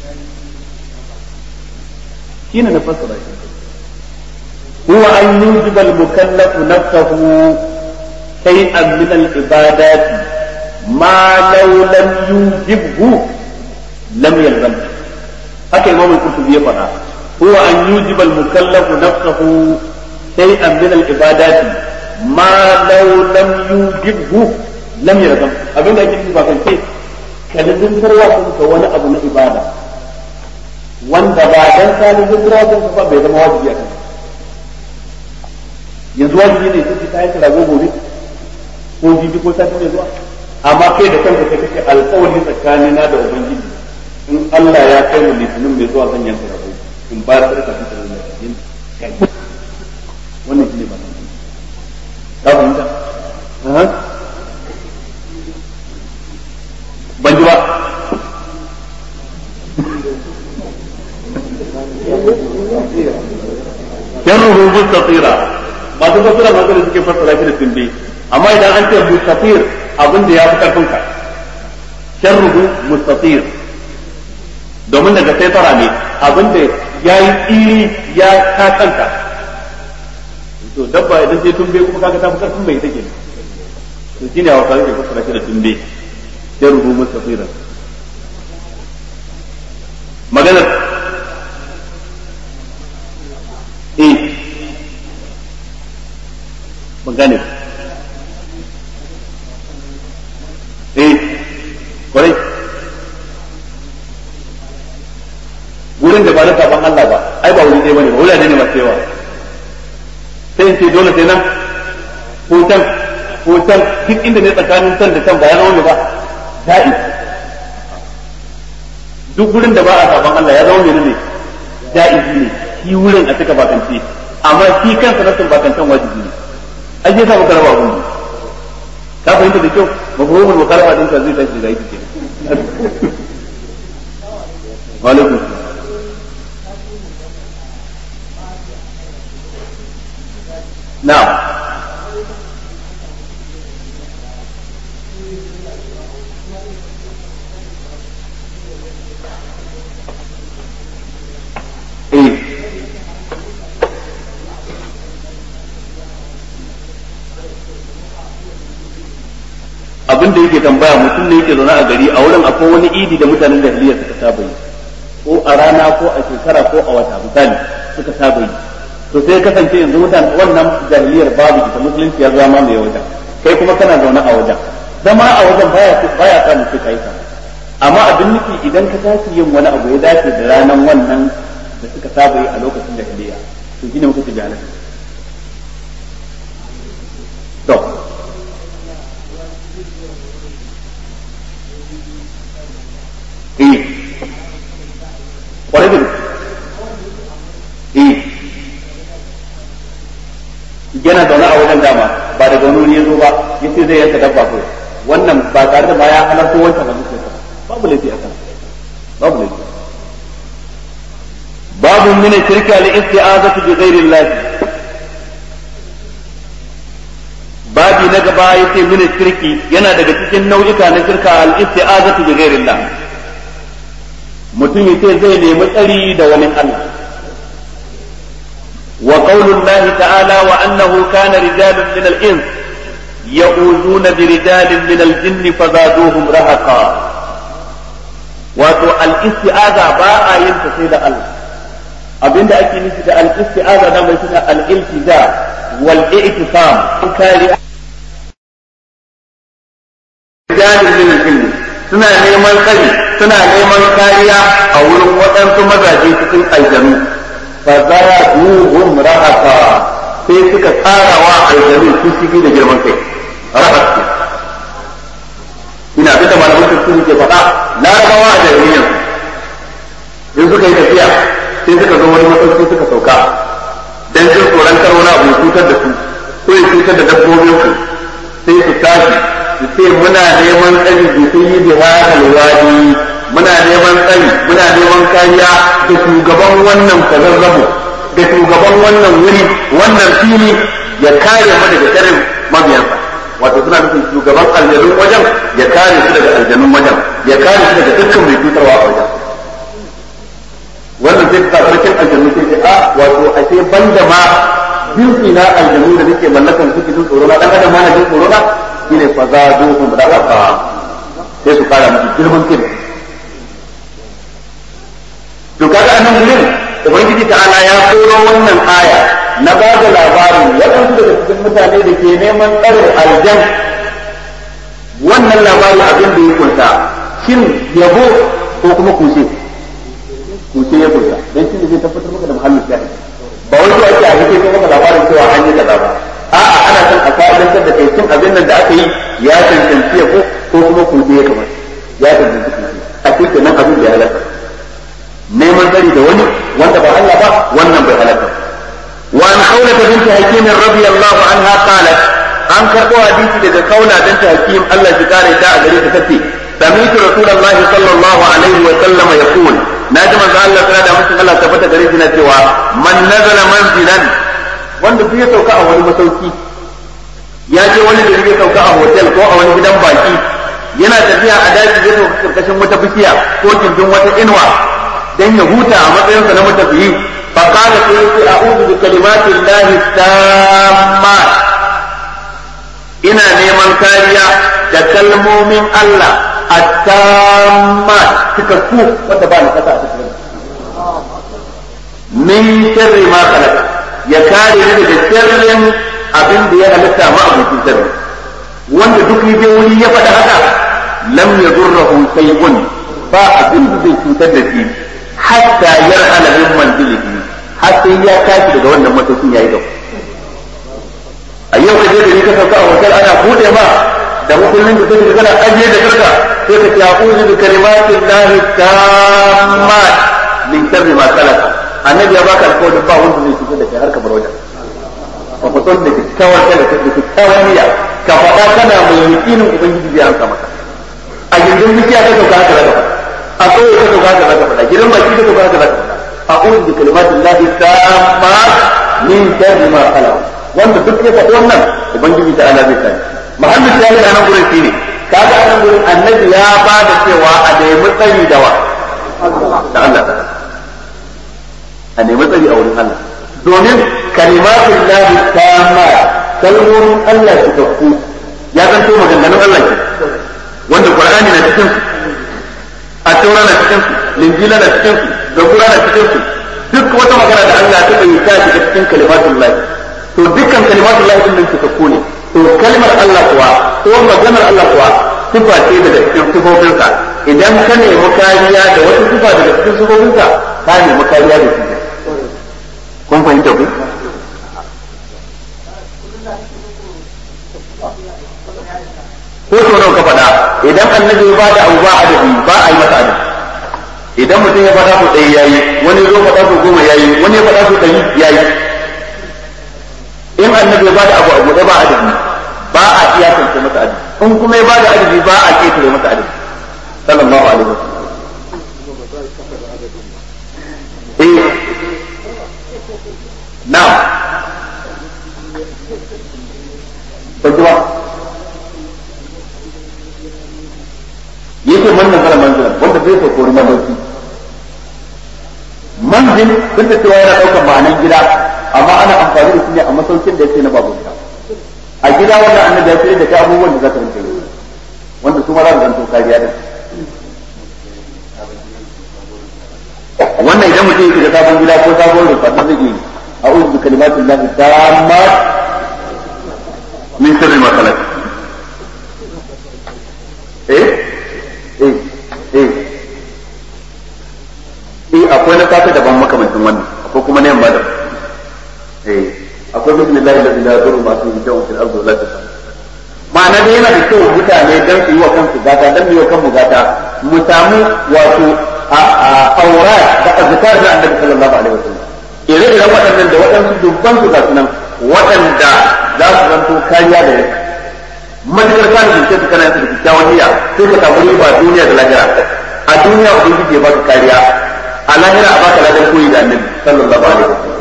shine na fassara shi huwa an yujiba al-mukallaf nafsahu shay'an min al-ibadat ma law lam yujibhu lam yalzam haka imam al-qurtubi ya faɗa huwa an yujiba al-mukallaf nafsahu shay'an min al-ibadat ma law lam yujibhu lam yalzam abinda ake nufi ba kan ce kalin tarwa kun wani abu na ibada wanda ba dan salin hijira sun kafa bai zama wajibi a kan yanzu wajibi ne sai ta yi rago gobe ko jibi ko sati mai zuwa amma kai da kanka kai kake alƙawari tsakanina da ubangiji in Allah ya kai mu litinin mai zuwa zan yanka rago in ba da sarka ta da yin kai wannan shine ba ka fahimta ban ji ba sharruhu mustatira masu fasira masu da suke fassara shi da tumbe amma idan an ce mustatir abin da ya fi karfin ka sharruhu mustatir domin daga sai tara ne abin da ya yi tsiri ya ta kanka to dabba idan sai tumbe kuma kaga ta fi karfin bai take to shine a wasu ke fassara shi da tumbe sharruhu mustatira maganar ban gane kwarai wurin da ba na saban Allah ba ai ba wuri ɗaya bane ba wurare ne masu yawa sai in ce dole sai nan ko can duk inda ne tsakanin can da can ba ya zama ba da'i duk wurin da ba a saban Allah ya zama ne da'izi ne shi wurin a cika bakance amma shi kansa nasin bakancan wajibi ne an je sa maka raba abun ka fahimta da kyau mafhumul mukhalafa din ka zai tashi daga yake wa alaikum na'am abin da yake tambaya mutum ne yake zaune a gari a wurin akwai wani idi da mutanen jahiliya suka saba yi ko a rana ko a shekara ko a wata misali suka saba yi to sai kasance yanzu mutane wannan jahiliyar babu ita musulunci ya zama mai wajen kai kuma kana zaune a wajen zama a wajen baya sa mutum kai sa amma abin nufi idan ka tashi yin wani abu ya dace da ranan wannan da suka saba yi a lokacin jahiliya to shine muka ci jahilai to kwarai da yana zaune a wajen dama ba daga wani wuri ya zo ba yace zai yanka dabba ko wannan ba tare da ma ya halarta wancan ba zuciya babu laifi a kan babu laifi babu min shirka li isti'azati bi ghairi Allah babi na gaba yace min shirki yana daga cikin nau'ika na shirka al isti'azati bi ghairi Allah mutum yace zai nemi tsari da wani Allah wa qaulullahi ta'ala wa annahu kana rijalun min al-ins ya'uzuna bi rijalin min al-jinn fazaduhum rahaqa wato al-isti'aza ba a yin ta sai da Allah abinda ake nufi da al-isti'aza da mai suna al-iltija wal i'tisam kariya rijalun min al-jinn suna neman tsari suna neman kariya a wurin waɗansu mazaje cikin aljanu fa zaduhum rahaqa sai suka tsara wa aljanu su shigi da girman kai rahaqa ina da malamin tafsiri ke faɗa larabawa a jahiliyyar in suka yi tafiya sai suka zo wani masauki suka sauka dan jin tsoron kar wani abu ya cutar da su ko ya cutar da dabbobin su sai su tashi su ce muna neman tsari da sun yi bihar wadi muna neman tsari muna neman kariya da shugaban wannan kazarrabu da shugaban wannan wuri wannan fili ya kare mu daga sharrin mabiyansa wato suna nufin shugaban aljanun wajen ya kare su daga aljanun wajen ya kare su daga dukkan mai cutarwa a wajen wannan sai ta sarkin aljanu sai ce a wato a ce banda ma jinsi na aljanu da nake mallakan suke jin tsoro na dan adam ma na jin tsoro na shine fa zaduhum rahaqa sai su kara musu girman kai to kaga anan gurin ubangiji ta'ala ya koro wannan aya na ba da labarin waɗansu daga cikin mutane da ke neman tsarin aljan wannan labarin abin da ya kunsa shin yabo ko kuma kushe ya kunsa don shi ne zai tabbatar maka da muhallin shahid ba wai zuwa ake a hake ko maka labarin cewa an yi kaza ba a'a ana son a fa'idantar da kai cin abin nan da aka yi ya cancanci ya ko kuma kushe ya kamar ya cancanci kushe a cikin nan abin da ya halatta neman tsari da wani wanda ba Allah ba wannan bai halatta wa an khawlata binti hakim radiyallahu anha qalat an karbo hadisi daga kaula binti hakim Allah ya kare ta a gare ta tace sami'tu rasulullahi sallallahu alaihi wa sallam yaqul naji manzo Allah tsara da mutum Allah tabbata gare shi na cewa man nazala manzilan wanda bai sauka a wani masauki ya je wani da ya sauka a hotel ko a wani gidan baki yana tafiya a daji ya sauka karkashin wata bishiya ko gindin wata inuwa dan ya huta a matsayinsa na matafiyi fa qala sai a'udhu bi kalimati llahi tammat ina neman kariya da kalmomin Allah at-tammat cikakku wanda ba ni kasa a cikin min sharri ma khalaq ya kare ni daga sharrin abin da ya halitta ma abokin sharri wanda duk yaje wuri ya faɗa haka lam yadurruhu shay'un ba abin da zai cutar da shi hatta yarhala min manzilihi har sai ya tashi daga wannan matakin yayi gaba a yau ka je da ni ka sauka a hotel ana bude ma da mukullin da kake kana ajiye da karka sai ka ce a'udhu bi kalimatin lahi tammat min sharri ma khalaqa annabi ya baka alƙawarin ba wanda zai cutar da kai har ka bar wajen ka fito da kyakkyawar kai da kyakkyawar niyya ka faɗa kana mai yakinin ubangiji zai amsa maka a gindin dukiya ka sauka haka zaka a kawai ka sauka haka zaka faɗa gidan baki ka sauka haka zaka faɗa a'udhu bi kalimatin lahi tammat min sharri ma khalaqa wanda duk ya faɗi wannan ubangiji ta ala zai kai muhammad ya yi nan gurin shine kaga nan gurin annabi ya ba da cewa a nemi tsari da wa da Allah a nemi tsari a wurin Allah domin kalimatun lahi tamma kalmomin Allah su tafku ya zanto maganganun Allah ke wanda Qur'ani na cikin su, At-Taura na cikin su, Linjila na cikin su, Zabura na cikin su, duk wata magana da Allah ta yi ta shiga cikin kalimatullah. To dukkan kalimatullah din nan suka kone. To kalmar Allah kuwa ko maganar Allah kuwa sifa ce daga cikin sifofinsa. Idan ka nemi kariya da wata sifa daga cikin sifofinsa, ka nemi kariya da shi. Kun fahimta ku? Ko to nawa ka faɗa idan annabi ba da abu ba adabi ba a yi masa adabi. Idan mutum ya faɗa ko ɗaya yayi, wani zo faɗa ko goma yayi, wani ya faɗa ko ɗari yayi. In annabi ya ba da abu abu da ba adabi ba a iyakance masa adabi. In kuma ya ba da adabi ba a ketare masa adabi. Sallallahu alaihi wasallam. Na'am. Bajwa. Yake wannan kala manzila wanda zai sauko ruwan dauki. Manzil duk da cewa yana daukar ma'anan gida amma ana amfani da shi ne a masaukin da yake na babu gida. A gida wannan annabi ya ce da ta abubuwan da za ka rinke yi wanda su ma za su zanto kariya da wannan idan mutum yake da sabon gida ko sabon rufa ta zai yi a'udhu bi kalimatin lahi tammat min sharri ma khalaq. Akwai na safe daban makamancin wannan akwai kuma na yamma da akwai bismillah alladhi la yadurru ma ismihi shay'un fil ardi wa la fis sama. Ma'ana dai yana da kyau mutane dan su yi wa kansu gata dan mu yi wa kanmu gata mu samu wato aurat da azkar da Annabi sallallahu alaihi wasallam ire-iren waɗannan da waɗansu dubban su ga sunan waɗanda za su zanto kariya da yake matakar kana da kyau kana da kyakkyawan niyya sai ka samu riba duniya da lahira. A duniya ubangiji ya baka kariya, a lahira a baka ladan koyi da Annabi sallallahu alaihi wasallam.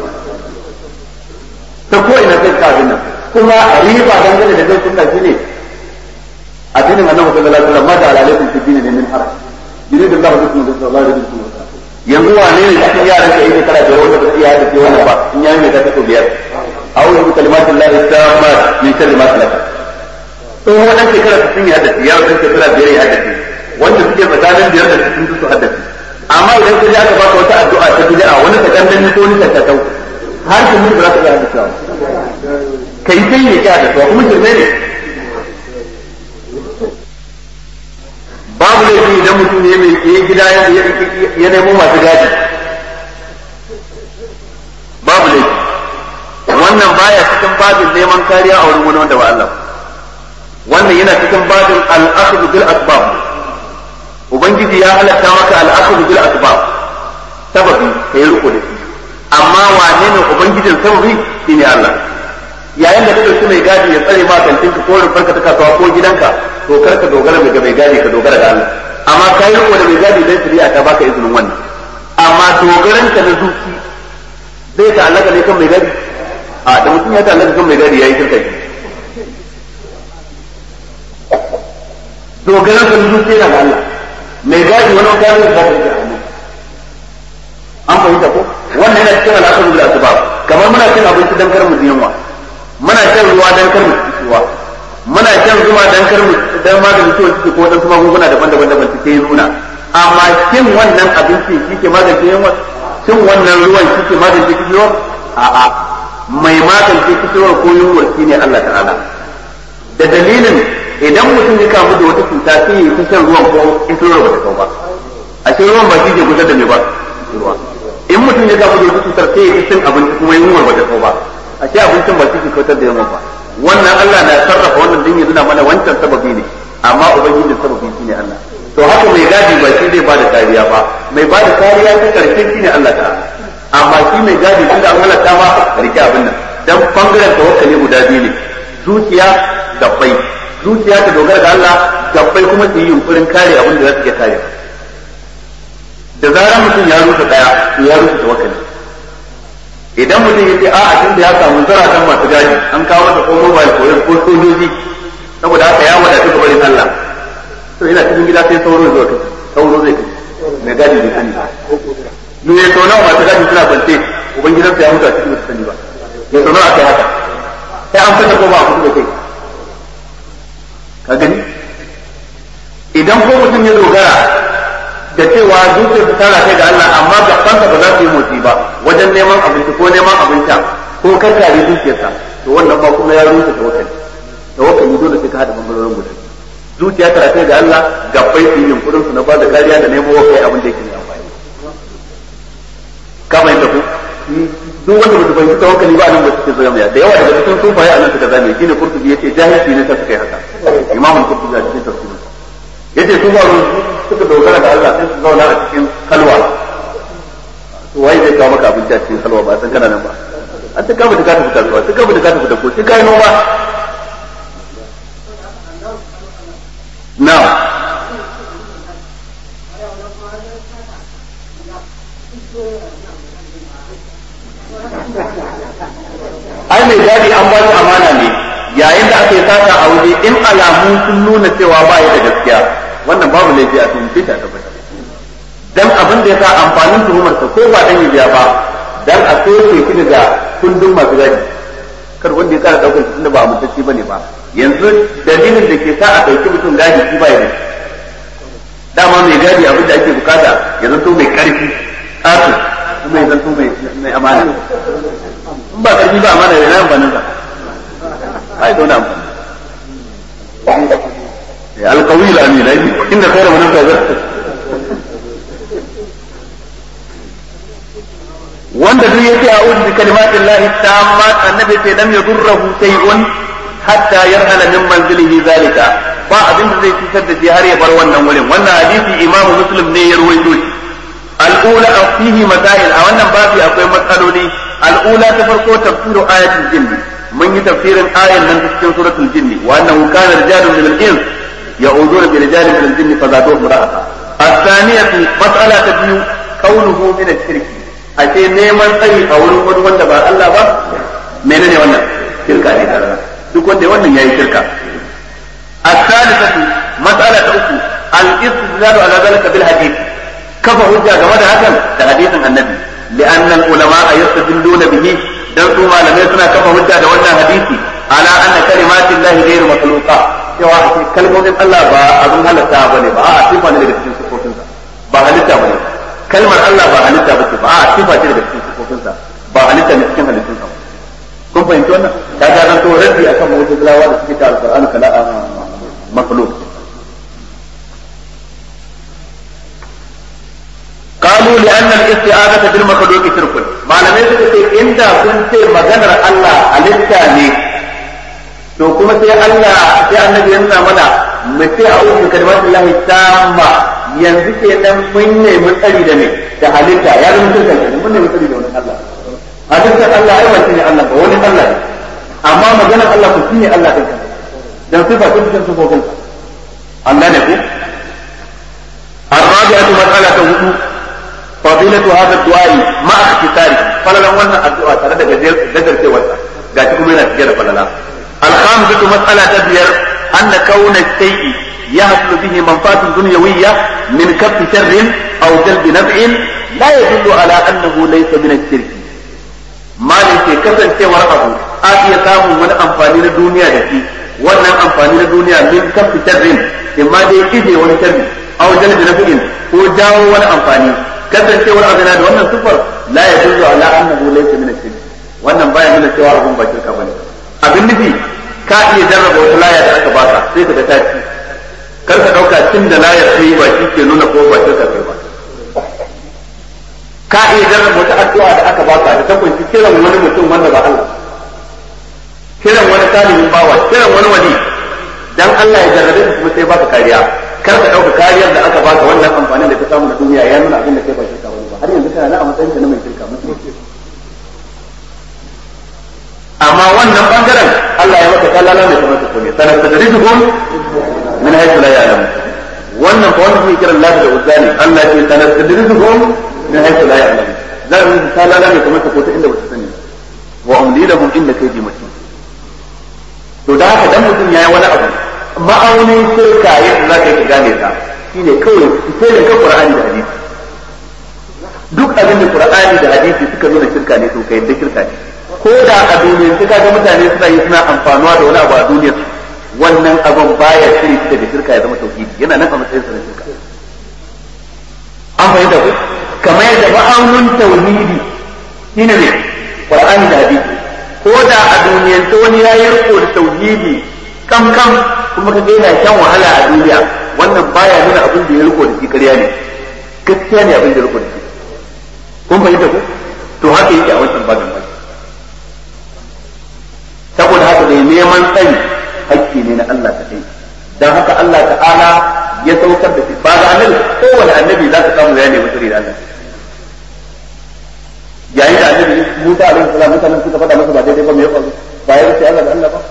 Ta ko ina sai ka abin nan kuma riba dangane da zai sunna shine addinin Annabi sallallahu alaihi wasallam ma da alaikum fi dinin min haraj yuridu Allah bikum sallallahu alaihi wasallam. Yanzu wane ne cikin yaran ka yake kara da wanda ba iya da ke wannan ba in yayi mai ta biyar a'udhu bi kalimatillahi tammat min sharri ma khalaq. To wannan shekara sun yi hadisi ya wannan shekara biyar ya hadisi wanda suke tsakanin biyar da sun su hadisi. Amma idan ka ji aka baka wata addu'a ta bid'a wani ta kandan ko ni ta tau har kin mun za ka ga hadisi kai sai ne ka da kuma shirme ne. Babu laifi idan mutum ne mai gida ya nemo masu gadi, babu laifi wannan baya cikin babin neman kariya a wurin wani wanda ba Allah. Wannan yana cikin babin al-akhdhu bil asbab. Ubangiji ya halatta maka al-akhdhu bil asbab, sababi kai riko da shi, amma wane ne ubangijin sababi shine Allah. Yayin da kake mai gadi ya tsare ma kantin ka ko rufarka ta kasuwa ko gidanka, to kar ka dogara ga mai gadi, ka dogara da Allah. Amma kai riko da mai gadi dai shari'a ta baka izinin wannan. Amma dogaran ka na zuci zai ta Allah ne kan mai gadi. A da mutum ya ta Allah kan mai gadi yayi shirka. Dogaran ka na zuci yana da Allah. Mai gadi wani wata ne da ka an fahimta ko wannan yana cikin al'akari da asbab. Kamar muna cin abinci dan kar mu ji yunwa, muna shan ruwa dan kar mu ci ruwa, muna shan zuma dan kar mu dan maganin ciwon ciki ko wadansu magunguna daban-daban daban cikin nuna. Amma shin wannan abinci shi ke magance yunwa? Shin wannan ruwan shi ke magance kishiyar? A'a, mai magance kishiyar ko yunwa shine Allah ta'ala. Da dalilin idan mutum ya kamu da wata cuta sai ya shan ruwan ko kishiyar ba ta kau ba. A cikin ruwan ba shi ke kusa da me ba? Ruwa. In mutum ya kamu da wata cutar sai ya cin abinci kuma yunwa ba ta kau ba. A ce abincin ba shi ke kautar da yunwa ba. Wannan Allah na sarrafa wannan din ya nuna mana wancan sababi ne, amma ubangiji sababi shine Allah. To haka mai gadi ba shi zai bada kariya ba, mai bada kariya ta karshe shine Allah ta'ala. Amma shi mai gadi shi da Allah ta ma rike abin nan. Dan bangaren tawakkali guda biyu ne, zuciya da bai. Zuciya ta dogara da Allah, gabbai kuma su yi yunkurin kare abin da za su iya kare. Da zarar mutum ya rusa daya, to ya rusa tawakkali. Idan mutum ya ce a'a tun da ya samu zaratan masu gadi an kawo masa ko mobile ko sojoji saboda haka ya wadatu ga barin Allah, to ina cikin gida sai sauro zai kai sauro zai kai mai gadi bai sani ba. Ne ya sauna masu gadi suna kwance ubangidansa ya mutu a cikin sani ba, ya sauna a kai haka sai an fata ko ba a mutu da kai ka gani. idan ko mutum ya dogara da cewa zuciyarsa ta rataye da Allah amma gabansa ba za su yi motsi ba wajen neman abinci ko neman abinci ko kankare zuciyarsa to wannan ba kuma ya rusa tawakkali dole sai ka hada bangarorin guda zuciya ta rataye da Allah gabbai su yi yunkurin su na ba da kariya da nemo wa kai abin da yake da amfani kama yadda ku duk wanda ba su fahimci tawakkali ba nan ba suke zo yamma da yawa daga cikin sufaye a nan suka zame shine Qurtubi yace jahilci ne ta suka yi haka Imam Qurtubi a cikin tafsirin yace su ba suka dogara da Allah sai su zauna a cikin kalwa to wai zai kawo maka abinci a cikin kalwa ba san kana nan ba an ta kama da ka tafi kasuwa ta kama da ka tafi da ko sai kai noma now ai mai gadi an ba shi amana ne yayin da aka yi sata a waje in alamu sun nuna cewa ba ya da gaskiya wannan babu laifi a cikin fita ta tabbata dan abin da ya sa amfanin tuhumar sa ko ba dan ya ba dan a soke shi daga kundin masu gadi kar wanda ya kara daukar shi tunda ba amintacce bane ba yanzu dalilin da ke sa a dauki mutum gadi shi ba ya da dama mai gadi abin da ake bukata ya zanto mai karfi ƙato kuma ya zanto mai amana in ba karfi ba amana yana amfanin sa ai dole amfani alqawi al-amin inda khayra man kaza wanda duk yake a'udhu bi kalimatin lahi tammat annabi sai lam yadurruhu shay'un hatta yarhala min manzilihi zalika ba abin da zai cutar da shi har ya bar wannan wurin wannan hadisi imamu muslim ne ya ruwaito shi al-ula fihi masail a wannan babi akwai matsaloli al-ula ta farko tafsiru ayatul jinni mun yi tafsirin ayan nan cikin suratul jinni wa annahu kana rijalun min al-ins ya'uduna bi rijalin min al-jinni fazaduhum ra'a الثانية مسألة تبيو قوله من الشرك أشي نيمان أي أولو wanda ba Allah ba menene wannan shirka ne karara duk wanda wannan yayi shirka الثالثة مسألة أخرى الاستدلال على ذلك بالحديث كفى حجة كما هذا حديث النبي لأن العلماء يستدلون به dan su malamai suna kafa hujja da wannan hadisi ala anna kalimatillahi ghayru makhluqa cewa kalmomin Allah ba abin halitta bane ba a sifa ne daga cikin sifofinsa ba halitta bane kalmar Allah ba halitta bace ba a sifa ce daga cikin sifofinsa ba halitta ne cikin halittunsa kun fahimci wannan ta ga ran to raddi akan mu'tazilawa da suke ta alqur'ani kala makhluq قالوا لأن الاستعاذة بالمخلوق شرك ما لم يكن إندا كنت مغنر الله عليك to kuma sai Allah sai annabi ya nuna mana mu sai a'udhu bi kalimatillahi tamma yanzu ke dan mun ne mun tsari da me da halitta ya zama shirka ne mun ne mun tsari da wani Allah halitta Allah ai wani ne Allah ba wani Allah ne amma maganar Allah ku shine Allah din dan sifa ta cikin sifofin Allah ne ku الرابعة مسألة وضوء فضيلة هذا الدعاء مع اختصاره فلن wannan addu'a tare da gajarcewarsa gashi kuma yana cike da falala الخامسة مسألة تبير أن كون الشيء يحصل به منفعة دنيوية من كف شر أو جلب نفع لا يدل على أنه ليس من الشرك ما ليس كفن شيء ورقه آتي سامو من أنفاني الدنيا التي وأن أنفاني الدنيا من كف شر إما دي إذي ونشر أو جلب نفع هو جاو وأن أنفاني كفن شيء ورقه وأن السفر لا يدل على أنه ليس من الشرك وأن بايا من الشيء ورقه بشرك بني abin nufi ka iya jarraba wata laya da aka baka sai ka ga ta ci kar ka dauka cin da layar sai ba shi ke nuna ko ba shi ka kai ba ka iya jarraba wata addu'a da aka baka da ta kunshi kiran wani mutum wanda ba Allah kiran wani salihin bawa kiran wani wali dan Allah ya jarrabe su kuma sai baka kariya kar ka dauka kariyar da aka baka wannan amfanin da ka samu na duniya ya nuna abin da kai ba shi ka wani ba har yanzu kana na a matsayin ka na mai shirka mutum amma wannan bangaren Allah ya maka kallala mai kamar su ne sanar da rizqun min haythu la ya'lam wannan fa wanda ke kiran lafi da uzani Allah ya sanar da rizqun min haythu la ya'lam zan yi kallala mai kamar su ko ta inda ba su sani wa umli lahum inna kaydi matin to da haka dan mutum yayi wani abu ma'aunin shirka yadda zaka yi gane ta shine kawai sai da Qur'ani da hadisi duk abin da Qur'ani da hadisi suka nuna shirka ne to kai da shirka ne ko da a duniyar suka ga mutane suna yi suna amfanuwa da wani abu a duniyar wannan abin baya shiri shi daga shirka ya zama tauhidi, yana nan a matsayin sa na shirka. An fahimta ku? Kamar yadda ma'aunin tauhidi shine ne Qur'ani da hadisi. Ko da a duniyance wani ya yi riko da tauhidi kam kuma ka ga yana shan wahala a duniya, wannan baya nuna abin da ya riko da shi ƙarya ne, gaskiya ne abin da ya riko da shi. Kun fahimta ku? To haka yake a wancan babin ba. Saboda haka dai neman tsari hakki ne na Allah ta kai. Dan haka Allah ta'ala ya saukar da shi ba ga annabi, kowane annabi za ka samu ya nemi tsari da Allah. Yayin da annabi Musa alaihi salam mutanen suka faɗa masa ba daidai ba me ya faru? Ba ya rufe Allah da Allah ba.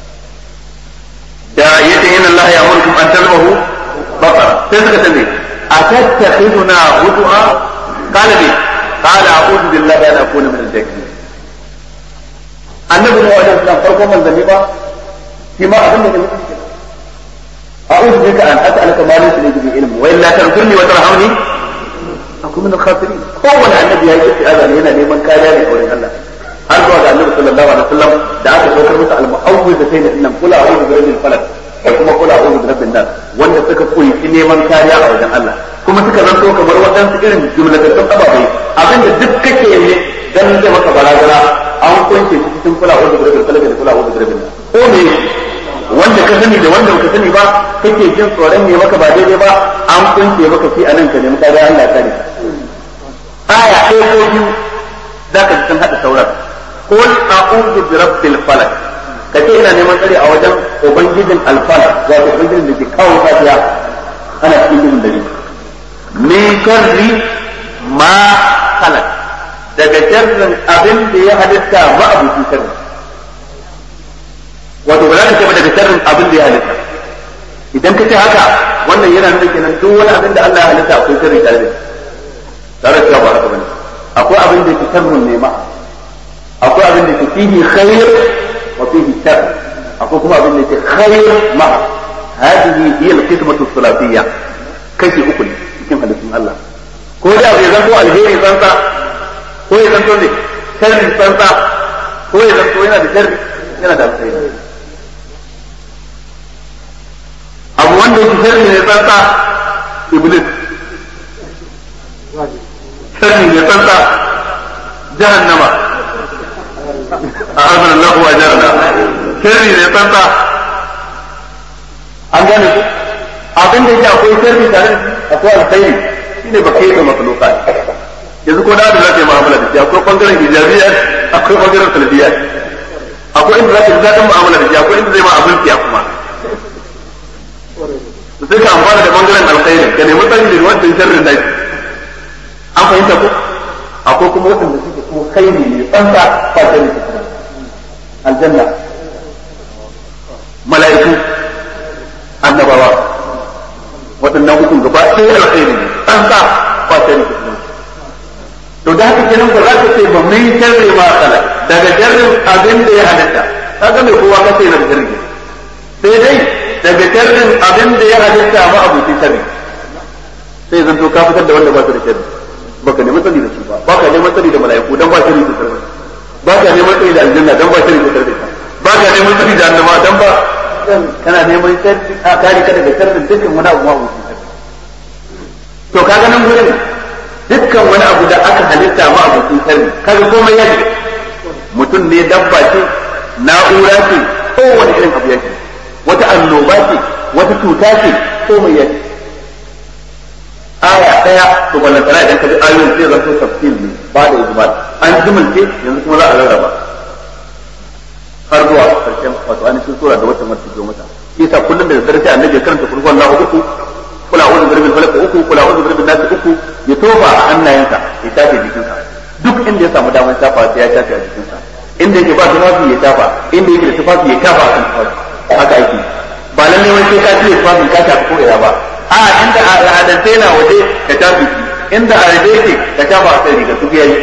Da yace inna Allah ya'murukum an tadhbahu baqara. Sai suka tambaye atattakhiduna hudua? Qala bi qala a'udhu billahi an akuna min al-jahilin. Annabi Muhammad sallallahu alaihi wasallam farkon manzanni ba shi ma abin da ne mutum a'udhu bika an as'aluka ma laysa li bi ilm wa illa taghfirli wa tarhamni akun min al-khasirin. Kowane annabi ya yi isti'aza ne, yana neman kariya ne wurin Allah. Har zuwa ga annabi sallallahu alaihi wasallam da aka saukar masa al-mu'awwidatayn innan qul a'udhu bi rabbil falaq da kuma qul a'udhu bi rabbin nas, wanda suka koyi neman kariya a wajen Allah, kuma suka zanto kamar wadansu irin jumlatattun ababai, abinda duk kake ne dan zai maka barazana an kunce cikin qul a'udhu bi rabbil falaq da qul a'udhu bi rabbin nas. Ko ne wanda ka sani da wanda baka sani ba kake jin tsoron ne maka ba daidai ba, an kunce maka shi anan ka nemi kariya Allah ta ne. Aya ɗaya ko biyu zaka ji sun haɗa sauran. Qul a'udhu bi rabbil falaq, kace ina neman tsari a wajen ubangijin al-falaq, wato ubangijin da ke kawo safiya ana cikin dare. Min sharri ma khalaq, daga sharrin abin da ya halitta ma abuci sharri. Wato ba za ka ce ba daga sharrin abin da ya halitta. Idan ka ce haka, wannan yana nuna kenan duk wani abin da Allah ya halitta akwai sharri tare da shi. Tare da ba haka bane. Akwai abin da ke sharrun ne ma, akwai abin da ke fihi khair wa fihi shar, akwai kuma abin da ke khair ma. Hadihi hiya al-qismatu thulathiyya, kashi uku ne cikin halittun Allah. Ko da bai zanto alheri tsantsa, ko ya zanto ne sharri tsantsa, ko ya zanto yana da sharri yana da alheri. Abu wanda yake sharri ne tsantsa, iblis. Sharri ne tsantsa, jahannama. أعاذنا الله وأجرنا. sharri ne tsantsa, an gane ku abin da yake akwai sharri tare da akwai alkhairi shine ba kai da makhluqa. Yanzu ko da za ka yi mu'amala da shi akwai bangaren ijabiyya, akwai bangaren salbiyya, akwai inda za ka ji daɗin mu'amala da shi, akwai inda zai ma abin kiya kuma. Sai ka amfana da bangaren alkhairi ka nemi tsari da wancan sharrin da shi. An fahimta ko akwai kuma waɗanda suke ko khairi ne tsantsa ba sharri. Aljanna, mala'iku, annabawa, waɗannan hukun gaba ɗaya alkhairi ne tsantsa ba sharri. To da haka kenan ba za ka ce ba mun sharri ma kala daga sharrin abin da ya halitta, kaga mai kowa ka ce na da sharri, sai dai daga sharrin abin da ya halitta ma abuci sharri, sai zan to ka fitar da wanda ba su da sharri, baka neman tsari da su ba, baka neman tsari da mala'iku dan ba sharri da sharri, baka neman tsari da aljanna dan ba sharri da sharri, baka neman tsari da annaba dan ba kana neman sharri a kare ka daga sharrin dukkan wani abu ma abuci sharri. To kaga nan gurin dukkan wani abu da aka halitta ma abokin sharri kaga komai ya shiga, mutum ne, dabba ce, na'ura ce, kowane irin abu ya shiga, wata annoba ce, wata cuta ce, komai ya shiga. Aya daya to wannan tsara idan ka ji ayoyin sai zanto tafsir ne ba da ijmal, an jumulce yanzu kuma za a rarraba har zuwa karshen wato an cikin sura da wata mace zo mata. Yasa kullum da dare sai annabi ya karanta kurban Allahu uku, kula a'udhu bi rabbil falaq uku, kula a'udhu bi rabbin nas uku, ya tofa a hannayensa ya tafe jikinsa, duk inda ya samu damar tafa sai ya tafe a jikinsa, inda yake ba tufafi ya tafa, inda yake da tufafi ya tafa a kan tufafi. Haka ake ba lalle wai sai ka cire tufafin ka tafi ko ina ba, a inda al'adance yana waje ka tafi, inda a rabe yake ka tafa a kai riga su yayi.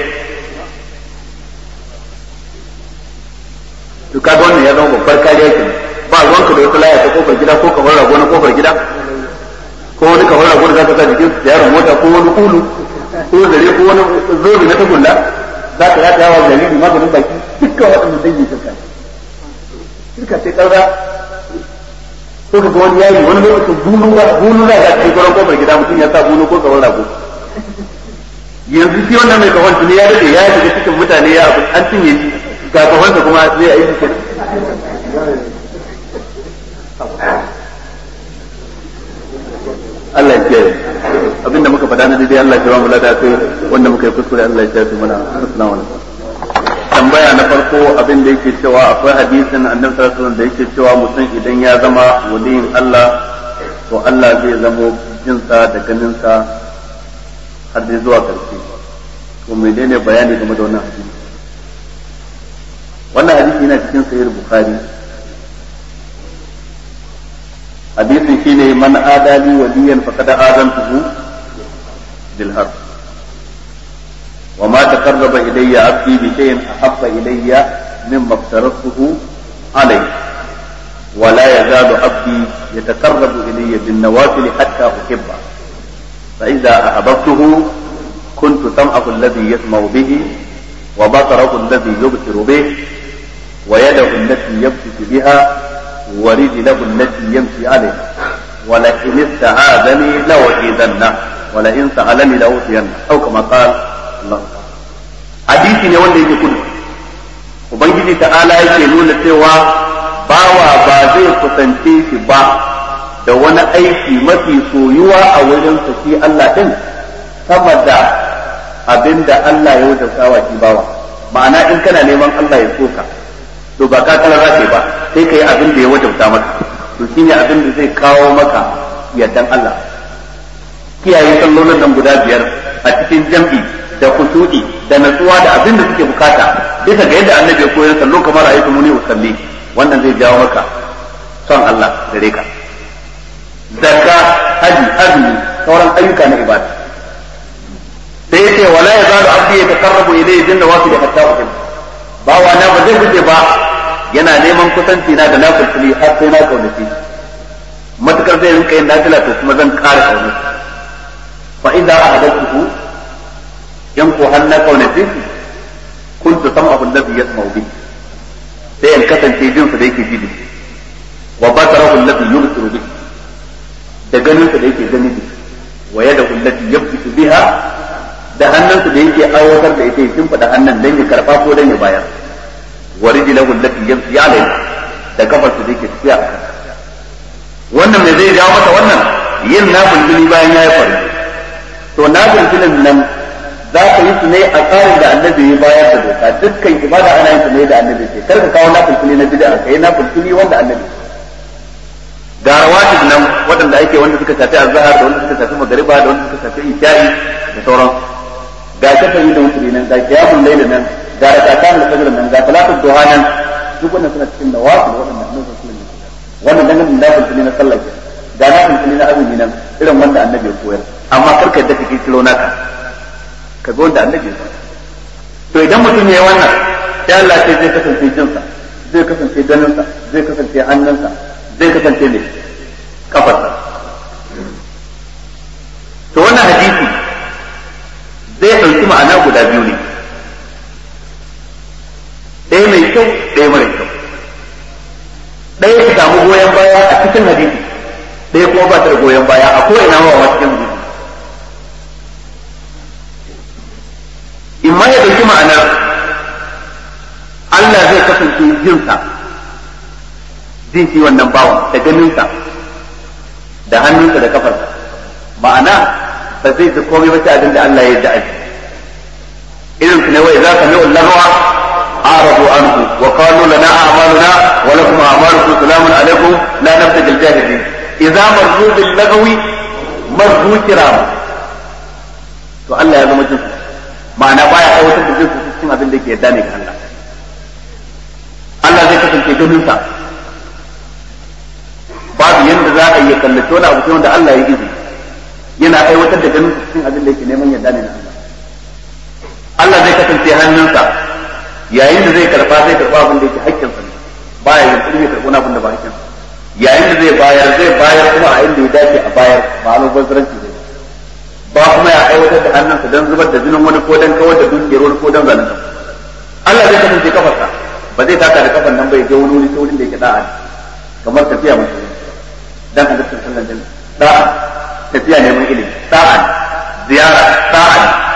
to kaga wannan ya zama babbar kariya ke ba ruwanka da wata laya ta kofar gida ko kamar rago na kofar gida ko wani kamar rago da zaka sa jikin yaron mota ko wani kulu ko zare ko wani zobe na tagulla za ka yata yawa jariri maganin baki dukkan waɗanda dangi shirka ce ƙarra ko ka ga wani yayi wani lokacin bunu za ga kai gurin kofar gida mutum ya sa bunu ko tsawon rago yanzu shi wannan mai kawon tuni ya dade ya shiga cikin mutane ya abu an cinye shi ga kawonsa kuma zai yi shi Allah ya kiyaye abinda muka faɗa na daidai Allah ya jawo mu lada kai wanda muka yi kuskure Allah ya kiyaye mana assalamu alaikum. Tambaya na farko abin da yake cewa akwai hadisin Annabi sallallahu alaihi wasallam da yake cewa mutum idan ya zama waliyin Allah to Allah zai zamo jinsa da ganinsa har dai zuwa karshe. To menene bayani game da wannan hadisi? Wannan hadisi yana cikin sahih Bukhari. hadisin shine man adali waliyan faqad azantuhu bil harb wa ma taqarraba ilayya 'abdi bi shay'in ahabba ilayya mimma aftaratuhu alayhi wa la yazalu 'abdi yataqarrabu ilayya bin nawafil hatta uhibba fa idha ahabbtuhu kuntu sam'ahu alladhi yasma'u bihi wa basarahu alladhi yubsiru bihi wa yadahu allati yabtashu biha ورجله التي يمشي عليها ولئن استعاذني لأعيذنه ولئن سألني لأعطينه أو كما قال الله حديثي ne wanda yake kudu ubangiji ta'ala yake nuna cewa bawa ba zai kusance shi ba da wani aiki mafi soyuwa a wajen sa shi Allah din sama da abinda Allah ya wajabta wa shi bawa ma'ana in kana neman Allah ya soka to ba ka kala rafe ba sai kai abin da ya wajabta maka to shine abin da zai kawo maka yardan Allah kiyaye sallolin nan guda biyar a cikin jam'i da khushu'i da natsuwa da abin da suke bukata bisa ga yadda annabi ya koyar sallo kamar ayyuka muni usalli wannan zai jawo maka son Allah gare ka zakka haji azumi sauran ayyuka na ibada sai yace wala yazalu abdi yataqarrabu ilayhi bin nawafil hatta uhibba bawa na ba zai guje ba yana neman kusanci na da na kulkuli har sai na kaunaci matukar zai rinka yin nafila to kuma zan ƙara kaunaci fa idza ahadathtu yan ko har na kaunaci kuntu sam'ahu alladhi yasma'u bihi sai in kasance jin sa da yake ji wa basarahu alladhi yubsiru bihi da ganin sa da yake gani bihi wa yadahu allati yabtisu biha da hannunsa da yake aiwatar da ita yin fada hannun dan ya karba ko dan ya bayar wa rijlahu allati yamshi alayha da kafarsa da yake tafiya wannan me zai jawo mata wannan yin nafilin bayan ya yi faru to nafilin nan za ka yi su ne a tsarin da annabi ya bayar da doka dukkan ibada ana yin su ne da annabi ce kar ka kawo nafilin na bid'a kai nafilin wanda annabi ga rawatib nan waɗanda ake wanda suka shafi azhar da wanda suka shafi magriba da wanda suka shafi isha'i da sauran ga shafa'i da wutri nan ga qiyamul layl nan ga rakatan al-fajr nan ga salatul duha nan duk wannan suna cikin nawafil waɗanda annabi sallallahu alaihi wasallam wannan dangane da nafilin na sallah ga nafilin na azumi nan irin wanda annabi ya koyar amma karka da kake kilo naka ka ga wanda annabi ya koyar to idan mutum ya yi wannan sai Allah sai zai kasance jinsa zai kasance ganinsa zai kasance hannunsa zai kasance ne kafarsa to wannan hadisi zai ɗauki ma'ana guda biyu ne ɗaya mai kyau ɗaya mara kyau ɗaya ta samu goyon baya a cikin hadisi ɗaya kuma ba ta da goyon baya a ko'ina wa cikin hadisi in ma ya ɗauki ma'anar Allah zai kasance jinsa jin shi wannan bawan da ganinsa da hannunsa da kafarsa ma'ana ba zai ji komai ba sai abin da Allah ya yarda aji irin su ne wai za ka mai lahwa arabu anhu wa qalu lana a'maluna wa lakum a'malukum salamun alaikum la nabtagil jahilin idza marzu bil lagwi marzu kiram to Allah ya zama jinsu ma'ana baya aiwatar da jinsu cikin abin da ke yarda ne ga Allah Allah zai kasance ganinsa babu yanda za a iya kallace wani abu sai wanda Allah ya izini yana aiwatar da ganin cikin abin da yake neman yarda ne na Allah Allah zai kasance hannunsa yayin da zai karba zai karba abin da yake haƙƙinsa ne baya yin tsiri ya karɓi wani abin da ba haƙƙinsa yayin da zai bayar kuma a inda ya dace a bayar ba almubazzaranci zai ba kuma ya aiwatar da hannunsa don zubar da jinin wani ko don kawar da dukiyar wani ko don zalunta Allah zai kasance kafarsa ba zai taka da kafan nan bai je wani wuri sai wurin da yake da'a kamar tafiya mutum dan halittar sallan jami'i da'a tafiya neman ilimi da'a ziyara da'a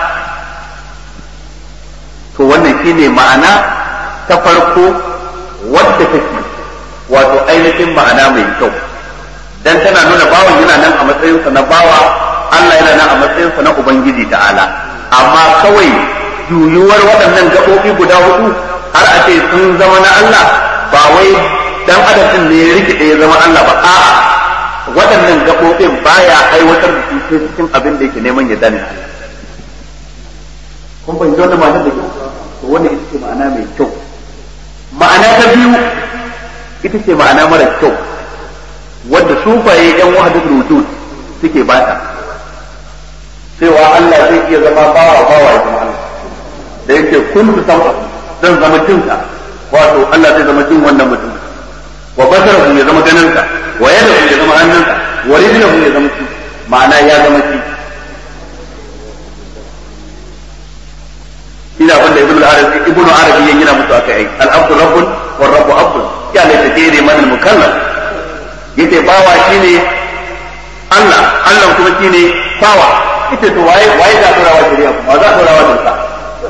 to wannan shine ma'ana ta farko wadda take wato ainihin ma'ana mai kyau dan tana nuna bawan yana nan a matsayinsa na bawa Allah yana nan a matsayinsa na ubangiji ta'ala amma kawai juyuwar waɗannan gaɓoɓi guda hudu har a ce sun zama na Allah ba wai dan adam ne ya rikide ya zama Allah ba a'a waɗannan gaɓoɓin baya aiwatar da su sai cikin abin da yake neman ya dane Allah kun fahimci wannan ma'anar da kyau to wannan ita ce ma'ana mai kyau ma'ana ta biyu ita ce ma'ana mara kyau wadda sufaye yan wahdatul wujud suke bata cewa Allah zai iya zama bawa ya zama Allah da yake kuntu sam'a zan zama jinsa wato Allah zai zama jin wannan mutum wa basarahu ya zama ganinsa wa yadahu ya zama hannunsa wa rijluhu ya zama shi ma'ana ya zama shi ina wanda ibnu arabi ya gina musu akai ai al-abdu rabbun war rabbu abdun ya laita kire man al-mukallaf yace bawa shine Allah kuma shine bawa ita to waye da dorawa shari'a kuma za dorawa da sa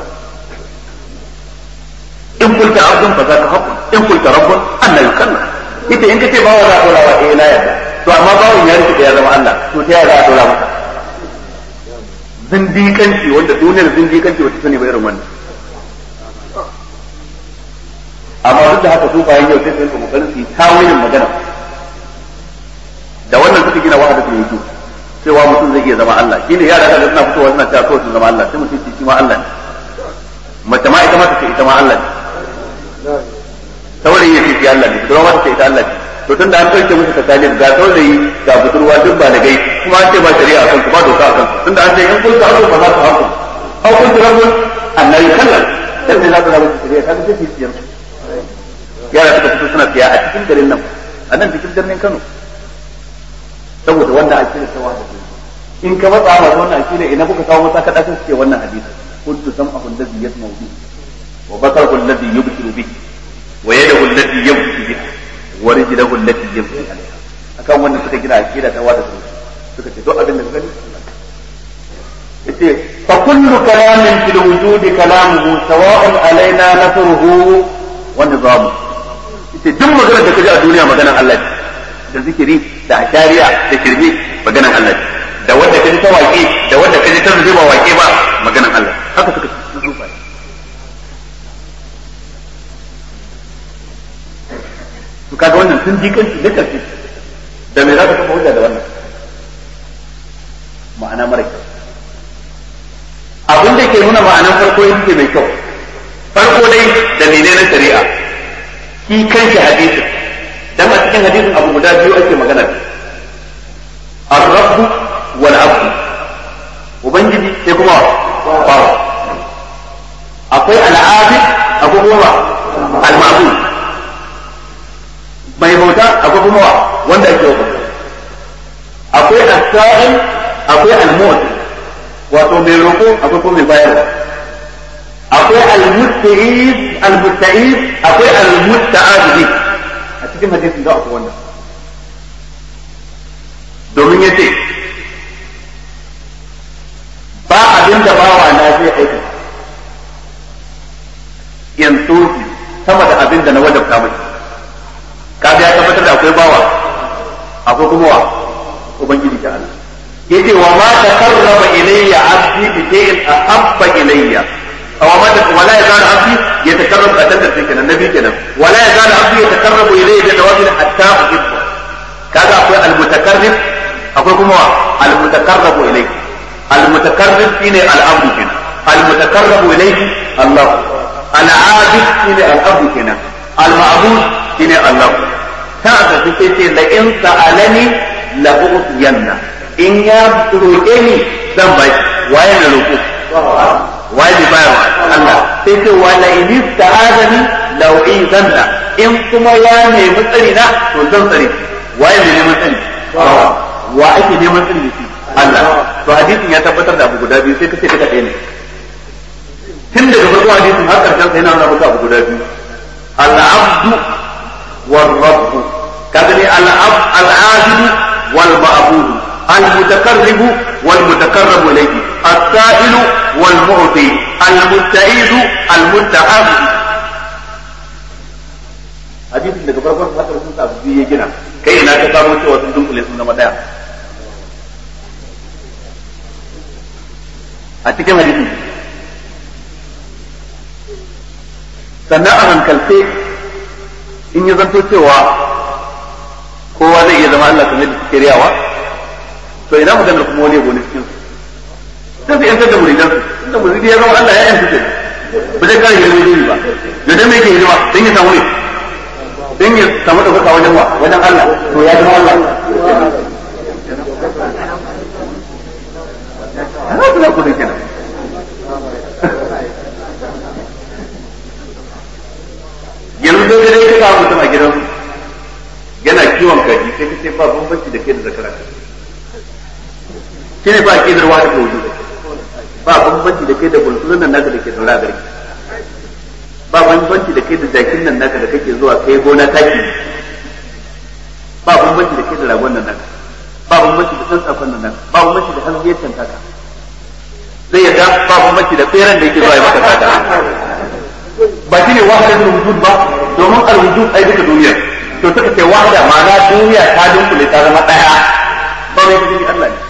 in kunta abdun fa zaka haqqun in kunta rabbun anna yukallaf ita in kace bawa za dorawa na yadda to amma bawon ya rike ya zama Allah to ta ya za dora masa zindiƙanci wanda duniyar zindiƙanci wata sani ba irin wannan amma duk da haka su bayan yau sai su rinka kokarin su yi tawilin magana da wannan suka gina wahadatul wujud cewa mutum zai iya zama Allah shine yara da suna fitowa suna cewa kawai sun zama Allah sai mutum shi ma Allah ne mace ma ita ma take ita ma Allah ne saurayi ya ce Allah ne budurwa ma take ita Allah ne to tun da an ɗauke musu takalif ga saurayi ga budurwa duk ba da gai kuma an ce ba shari'a kan ku ba doka kan ku tun da an ce in kun ta ba za ku haku au kun ta rabu annabi kallan dan da za ku rabu shari'a ta ce ciyar yara suka fito suna siya a cikin garin nan a nan cikin birnin Kano saboda wannan akida ta wahada in ka matsa ma wannan akida ina kuka kawo masa kada kan ce wannan hadisi kuntu sam'ahu alladhi yasma'u bihi wa basarahu alladhi yubsiru bihi wa yadahu allati yamshi biha wa rijluhu allati yamshi alaiha akan wannan suka gina akida ta wahada suka ce duk abin da suka gani yace fa kullu kalamin fil wujud kalamuhu sawa'un alaina nasruhu wa nizamu yace duk maganar da kaji a duniya maganar Allah da zikiri da ashariya da kirbi maganar Allah da wanda kaji ta waƙe da wanda kaji ta zuba waƙe ba maganar Allah haka suka zuba to kaga wannan sun ji kanci da karfi da me za ka kafa hujja da wannan ma'ana mara kyau abin da ke nuna ma'anan farko yake mai kyau farko dai dalilai na shari'a shi kanshi hadisi dan a cikin hadisin abu guda biyu ake magana da ar-rabb wal 'abd ubangiji sai kuma bawa akwai al-'abid akwai kuma al-ma'bud mai bauta akwai kuma wanda ake bauta akwai as-sa'il akwai al-mu'ti wato mai roƙo akwai kuma mai bayarwa akwai al-musta'id al-musta'id akwai al-musta'ad a cikin hadisin da akwai wannan domin yace ba abin da bawa na zai aika yanzu sama da abin da na wajabta mai kaga ya tabbatar da akwai bawa akwai kuma wa ubangiji ta Allah yace wa ma taqarraba ilayya 'abdi bi shay'in ahabba ilayya aw ma wala yazal 'abdi yatakarrabu atanda kenan nabi kenan wala yazal 'abdi yatakarrabu ilayya bi nawafil hatta uhibbu kaga akwai al-mutakarrib akwai kuma al-mutakarrabu ilayhi al-mutakarrib shine al-'abdu kenan al-mutakarrabu ilayhi Allah al-'abid shine al-'abdu kenan al-ma'bud shine Allah ta aka ce la in sa'alani la u'tiyanna in ya roƙe ni zan bai waye na roƙo waye ne bayarwa Allah sai ce wala in ista'azani la u'izanna in kuma ya nemi tsari na to zan tsare waye ne neman tsari wa ake neman tsari da shi Allah to hadisin ya tabbatar da abu guda biyu sai kace duka ɗaya ne tun daga farko hadisin har karshen sai yana nuna maka abu guda biyu al-abdu war rabb kaga ne al-abid wal ma'bud al-mutakarrib wal mutakarrab ilayhi as-sa'il wal mu'ti al-musta'id al-musta'ab hadisin daga farkon haka sun sa biyu ya gina kai ina ka samu cewa sun dunkule sun zama daya a cikin hadisin sannan a hankalce in ya zanto cewa kowa zai iya zama Allah kamar da suke riyawa to ina maganar kuma wani yabo ne cikin su sai su yantar da muridan su inda muridi ya zama Allah ya yanta ce ba zai kare hidimomi ba da dan me yake hidima dan ya samu ne dan ya samu ɗaukaka wajen wa wajen Allah to ya zama Allah ana kula ku da kenan yanzu dai dai ka ga mutum a gidan yana kiwon kaji sai kace ba bambanci da kai da zakara shine ba kidar wa da wudu ba bambanci da kai da bulsulun nan naka da ke daura gari ba bambanci da kai da jakin nan naka da kake zuwa kai gona taki ba bambanci da kai da ragon nan naka ba bambanci da san tsafan nan naka ba bambanci da halbiyar taka zai yadda ba bambanci da tseren da yake zuwa ya maka taka ba shine wahdatul wujud ba domin al-wujud ai duka duniya to suka ce wahda ma'ana duniya ta dunkule ta zama daya ba mai kudi Allah ne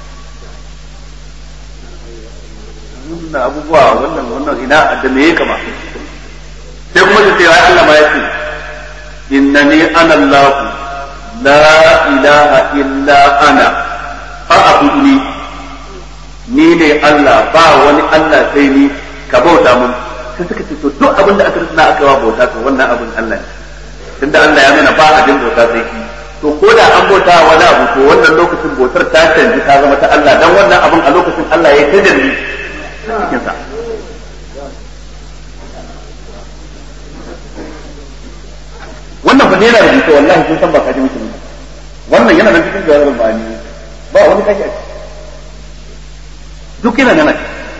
wannan abubuwa wannan ina da me kama sai kuma su ce ai Allah ma yace innani ana Allah la ilaha illa ana fa'budni ni ne Allah ba wani Allah sai ni ka bauta mun sai suka ce to duk abin da aka rusuna aka wa bauta to wannan abin Allah ne tunda Allah ya nuna ba abin bauta sai shi to ko da an bauta wani abu to wannan lokacin bautar ta canji ta zama ta Allah dan wannan abin a lokacin Allah ya tajalli cikin sa wannan fa ne yana rubuta wallahi sun san ba ka ji mutum wannan yana nan cikin jawabin bani ba wani kashi duk yana nan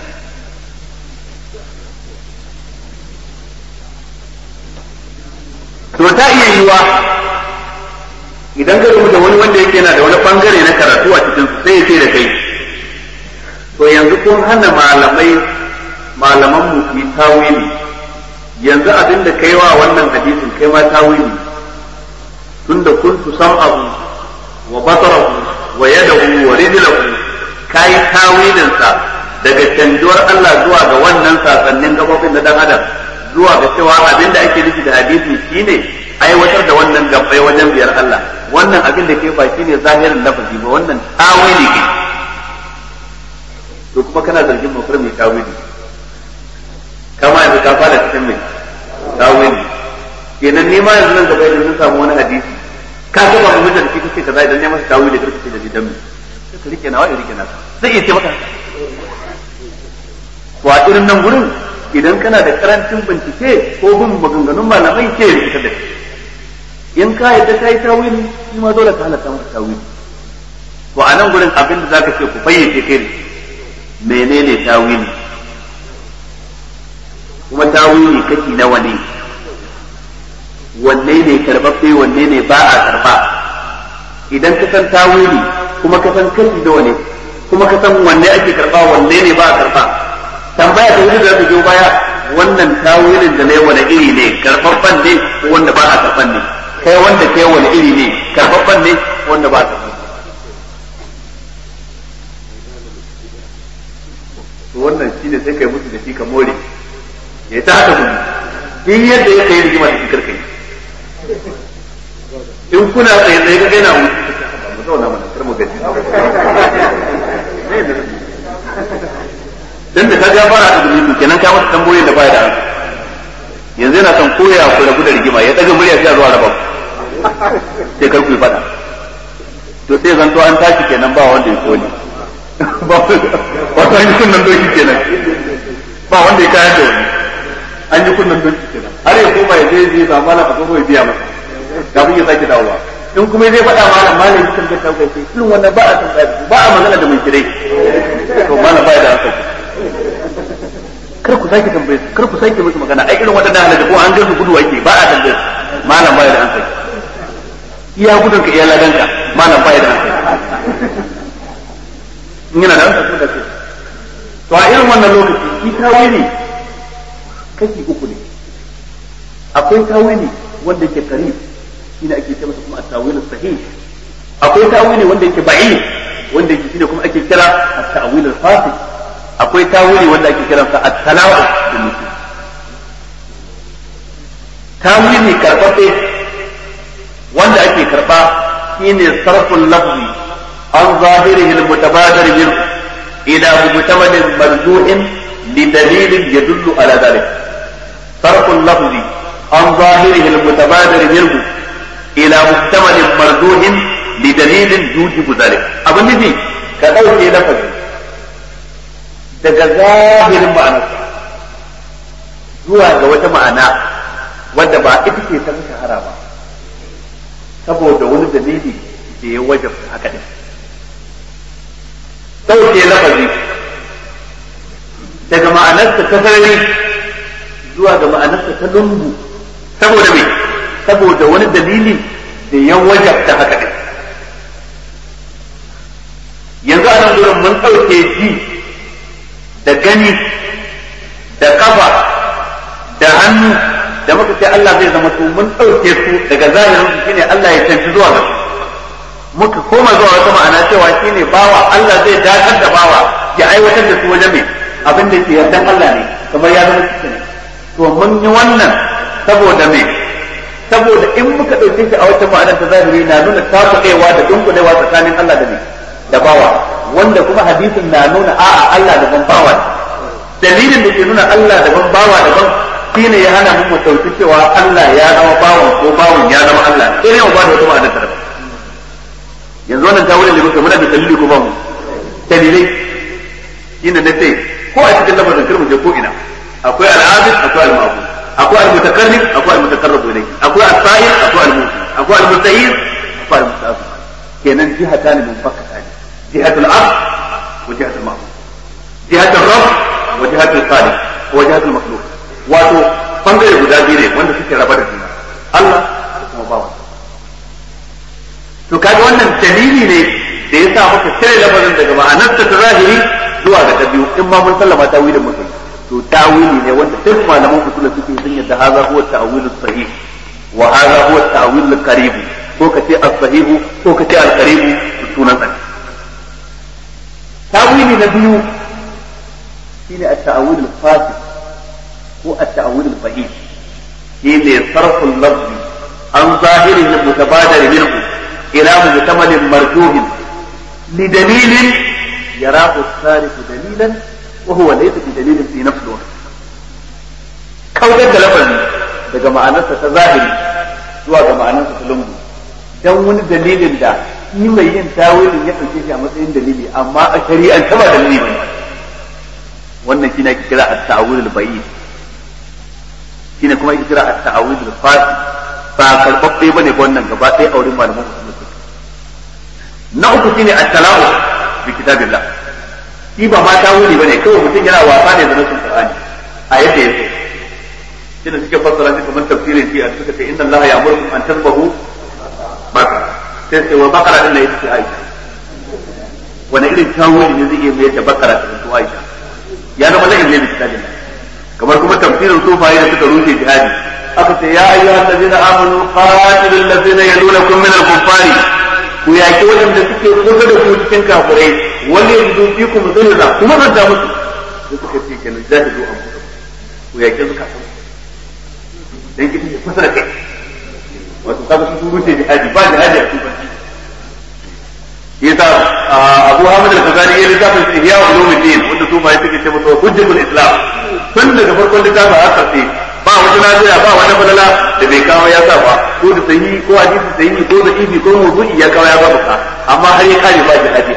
to ta iya yiwa idan ka rubuta wani wanda yake yana da wani bangare na karatu a cikin sai ya ce da kai to yanzu kun hana malaman mu su yi tawili yanzu abin da kai wa wannan hadisin kai ma tawili tunda kuntu sam'ahu wa basarahu wa yadahu wa rijlahu kai tawilin sa daga canjuwar Allah zuwa ga wannan sasannin gabobin da dan adam zuwa ga cewa abin da ake nufi da hadisi shine aiwatar da wannan gabbai wajen biyar Allah wannan abin da ke ba shine zahirin lafazi ba wannan tawili ke to kuma kana zargin mafar mai tawili kama yanzu ka fara cikin mai tawili kenan ni ma yanzu nan gaba idan sun samu wani hadisi ka ga ba mu da kike kace kaza idan ne masa tawili da kake da didan mu sai ka rike nawa rike naka zai iya ce maka ko a irin nan gurin idan kana da karancin bincike ko bin maganganun malamai ke rikitar da kai in ka yadda ka yi tawili shi ma dole ka halatta maka tawili to a nan gurin abin da zaka ce ku fayyace kai menene tawili kuma tawili kake nawa ne wanne ne karbabbe wanne ne ba a karba idan ka san tawili kuma ka san kashi nawa ne kuma ka san wanne ake karba wanne ne ba a karba tambaya ta wuri da ta biyo baya wannan tawilin da nayi wani iri ne karbabban ne ko wanda ba a karban ne kai wanda kai wani iri ne karbabban ne wanda ba a karban to wannan shine sai kai musu da shi ka more ya ta haka gudu in yadda ya kai rigima da fikir kai in kuna tsaye tsaye ga gaina mu zauna mana kar mu gaji dan da ka ga fara da gudu kenan ka masa tambayoyin da baya da hannu yanzu yana son koya ku rabu da rigima ya daga murya sai zuwa raba sai kar ku yi fada to sai zanto an tashi kenan ba wanda ya koli ba wata yi kunnan doki kenan ba wanda ya kayar da wani an yi kunnan doki kenan har ya koma ya je zai samu malam a ya biya masa kafin ya sake dawowa in kuma zai faɗa malam malam ya tambaye ta kai irin wannan ba a tambaya ba a magana da mun kirai to malam ba ya da hankali kar ku sake tambaye kar ku sake musu magana ai irin wadannan halaye ko an ga su gudu ake ba a tambaye malam ba ya da hankali iya gudun ka iya ladanka malam bai da in yana da hankali da ke to a irin wannan lokaci shi tawili kashi uku ne akwai tawili wanda yake karib shine ake ce masa kuma at-tawil sahih akwai tawili wanda yake ba'id wanda yake shine kuma ake kira at-tawil al-fasid akwai tawili wanda ake kira sa at-tala'u bil nusus tawili karbabe wanda ake karba shine sarful lafzi an zahirihi al-mutabadir minhu ila mutamadin marju'in لدليل يدل على ذلك صرف اللفظ عن ظاهره المتبادر منه إلى محتمل مرجوح لدليل يوجب ذلك أبو النبي كدوك لفظ daga zahirin ma'anarsa zuwa ga wata ma'ana wadda ba ita ce ta shahara ba saboda wani dalili da ya wajabta haka din ɗauke lafazi daga ma'anarsa ta sarari zuwa ga ma'anarsa ta lungu saboda me saboda wani dalili da ya wajabta haka din yanzu a nan gurin mun ɗauke ji da gani da kafa da hannu da muka ce Allah zai zama su mun ɗauke su daga zahirin su shine Allah ya canci zuwa ga muka koma zuwa wata ma'ana cewa shine bawa Allah zai dakar da bawa ya aiwatar da su wajen me abin da ke yardan Allah ne kamar ya zama cikin to mun yi wannan saboda me saboda in muka ɗauke shi a wata ma'anar ta zahiri na nuna takuɗewa da dunkulewa tsakanin Allah da me da bawa wanda kuma hadisin na nuna a'a Allah daban bawa dalilin da ke nuna Allah daban bawa daban shine ya hana mu dauki cewa Allah ya zama bawan ko bawan ya zama Allah sai ne mu ba da wata ma'anar ta daban yanzu wannan tawilin da muke muna da dalili ko ba mu dalilai shine na ce ko a cikin lamarin kirmu je ko ina akwai al'abid akwai al-ma'bud akwai al-mutakarrim akwai al-mutakarrab ilayhi akwai as-sa'il akwai al-musi akwai al-mustahil akwai al-mustahil kenan jihatan munfakatan jihatul abd wa jihatul ma'bud jihatul rabb wa jihatul khaliq wa jihatul makhluq wato bangare guda biyu ne wanda suke raba da juna Allah da kuma bawa to kaga wannan dalili ne da yasa muka cire lafazin daga ma'anarsa ta zahiri zuwa ga ta biyu in ma mun sallama tawilin mutum to tawili ne wanda duk malaman usul suke sun yadda hadha huwa at-ta'wil as-sahih wa hadha huwa at-ta'wil al-qarib ko kace as-sahih ko kace al-qarib sunan sa tawili na biyu shine at-ta'wil al-fasid ko at-ta'wil al-fahim shine sarf al-lafz an zahirihi al-mutabadir minhu ila mutamalin marjuh لدليل يراه الصارف دليلا وهو ليس بدليل في نفس الوقت كودar da lafazi daga ma'anarsa ta zahiri zuwa ga ma'anarsa ta lungu dan wani dalilin da shi mai yin tawilin ya dauke shi a matsayin dalili amma a shari'an ta ba dalili bane wannan shine ake kira at-ta'awil al-bayyin shine kuma ake kira at-ta'awil al-fasid ba karbabbe bane wannan gaba ɗaya auren malaman musulmi na uku shine at-tala'u bi kitabillah shi ba ma tawili bane kawai mutum yana wasa ne da nasin Qur'ani a yadda yake shi da suke fassara shi kamar tafsirin shi a suka ce inna Allah ya'murukum an tasbahu bakara sai sai wa bakara din da yake ce Aisha wani irin tawili ne zai iya mai da bakara ta to Aisha ya zama zai mai da kitabillah kamar kuma tafsirin sufaye da suka rushe jihadi aka ce ya ayyuhal ladina amanu qatilul ladina yalunakum min al-kuffari ku yaki waɗanda suke kusa da ku cikin kafirai wani yanzu fi ku musulunta kuma zan da musu da suka ce kenan za ta zo an kusa ku yaki su kafin dan kitin da kusa da kai wato kaga sun ruce jihadi ba jihadi a cikin yasa Abu Hamid al-Ghazali ya littafin Ihya Ulumuddin wanda su ba yake ce masa hujjatul Islam tun daga farkon littafin har ƙarshe ba wata nazira ba wata falala da bai kawo ya sa ba ko da sahihi ko hadisi sahihi ko da ibi ko mawdu'i ya kawo ya ba ka amma har ya kare ba jihadi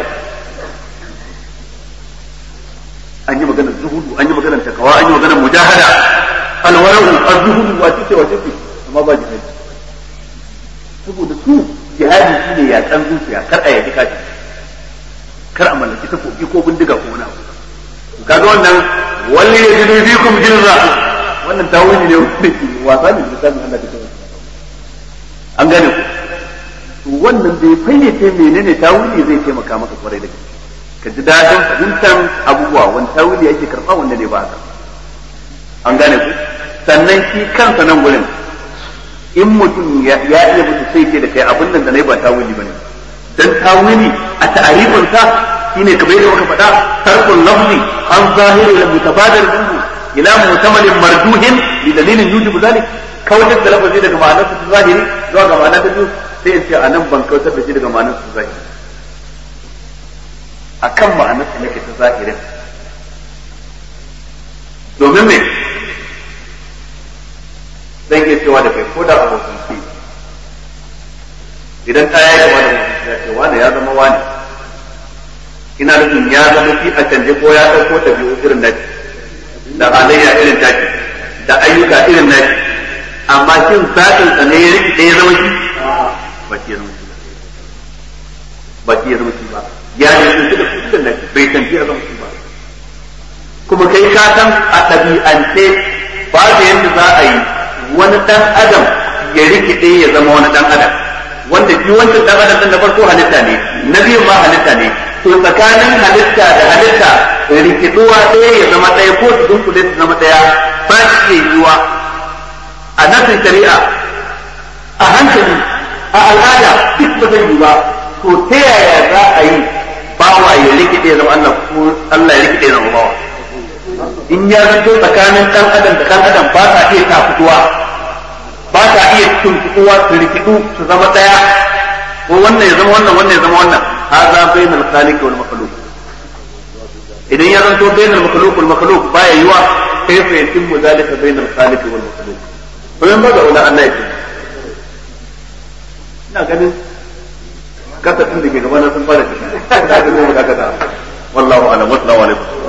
an yi maganar zuhudu an yi maganar takawa an yi maganar mujahada alwara'u az-zuhudu wa ce amma ba jihadi saboda su jihadi shine ya kan zuciya kar a yaki kaji kar a mallaki takobi ko bindiga ko wani abu kaga wannan walli yajidu fikum jinra wannan tawili ne wanda ke wasa ne da sanin Allah da an gane ku wannan bai fayyace menene tawili zai taimaka maka kwarai da gaske ka ji dadin fahimtar abubuwa wani tawili yake karɓa wanda ne ba haka an gane ku sannan shi kansa nan gurin in mutum ya iya mutu sai ce da kai abin nan da nayi ba tawili bane dan tawili a ta'arifin sa shine kamar yadda muka faɗa tarkul lafzi an zahiri la mutabadir minhu ila mutamalin marduhin li dalilin yujibu zalik kawai da lafazi daga ma'anar sa zahiri zuwa ga ma'anar ta biyu sai in ce anan ban kautar da shi daga ma'anar sa zahiri akan ma'anar sa nake ta zahirin domin me zan iya cewa da kai ko da abokan ce idan ta yi gaba da mutum ya ce wani ya zama wani ina nufin ya zama shi a canje ko ya ɗauko ɗabi'u irin nashi da halayya irin tashi da ayyuka irin nashi amma shin zaɓin sa ne ya rike ya zama shi ba shi ya zama shi ba shi ya zama shi ba ya yi sun da irin nashi bai canje ya zama shi ba kuma kai ka san a ɗabi'ance ba da yadda za a yi wani dan adam ya rikide ya zama wani dan adam wanda shi wancan dan adam din da farko halitta ne na biyu ma halitta ne to tsakanin halitta da halitta rikiduwa ɗaya ya zama ɗaya ko su dunkule su zama ɗaya ba shi ke yiwa a nasin shari'a a hankali a al'ada duk ba zai yi ba to ta yaya za a yi bawa ya rikide ya zama Allah ko Allah ya rikide ya zama bawa in ya zanto tsakanin dan adam da dan adam ba ta iya tafutuwa ba ta iya tuntuwa su rikidu su zama daya ko wannan ya zama wannan wannan ya zama wannan hadha bainal khaliq wal makhluq idan ya zanto bainal makhluq wal makhluq baya yiwa kayfa yatimmu zalika bainal khaliq wal makhluq to yan baga wala Allah yake ina ganin kasa din da ke gaba na sun fara tafi da ga mu da kasa wallahu a'lam wa sallallahu alaihi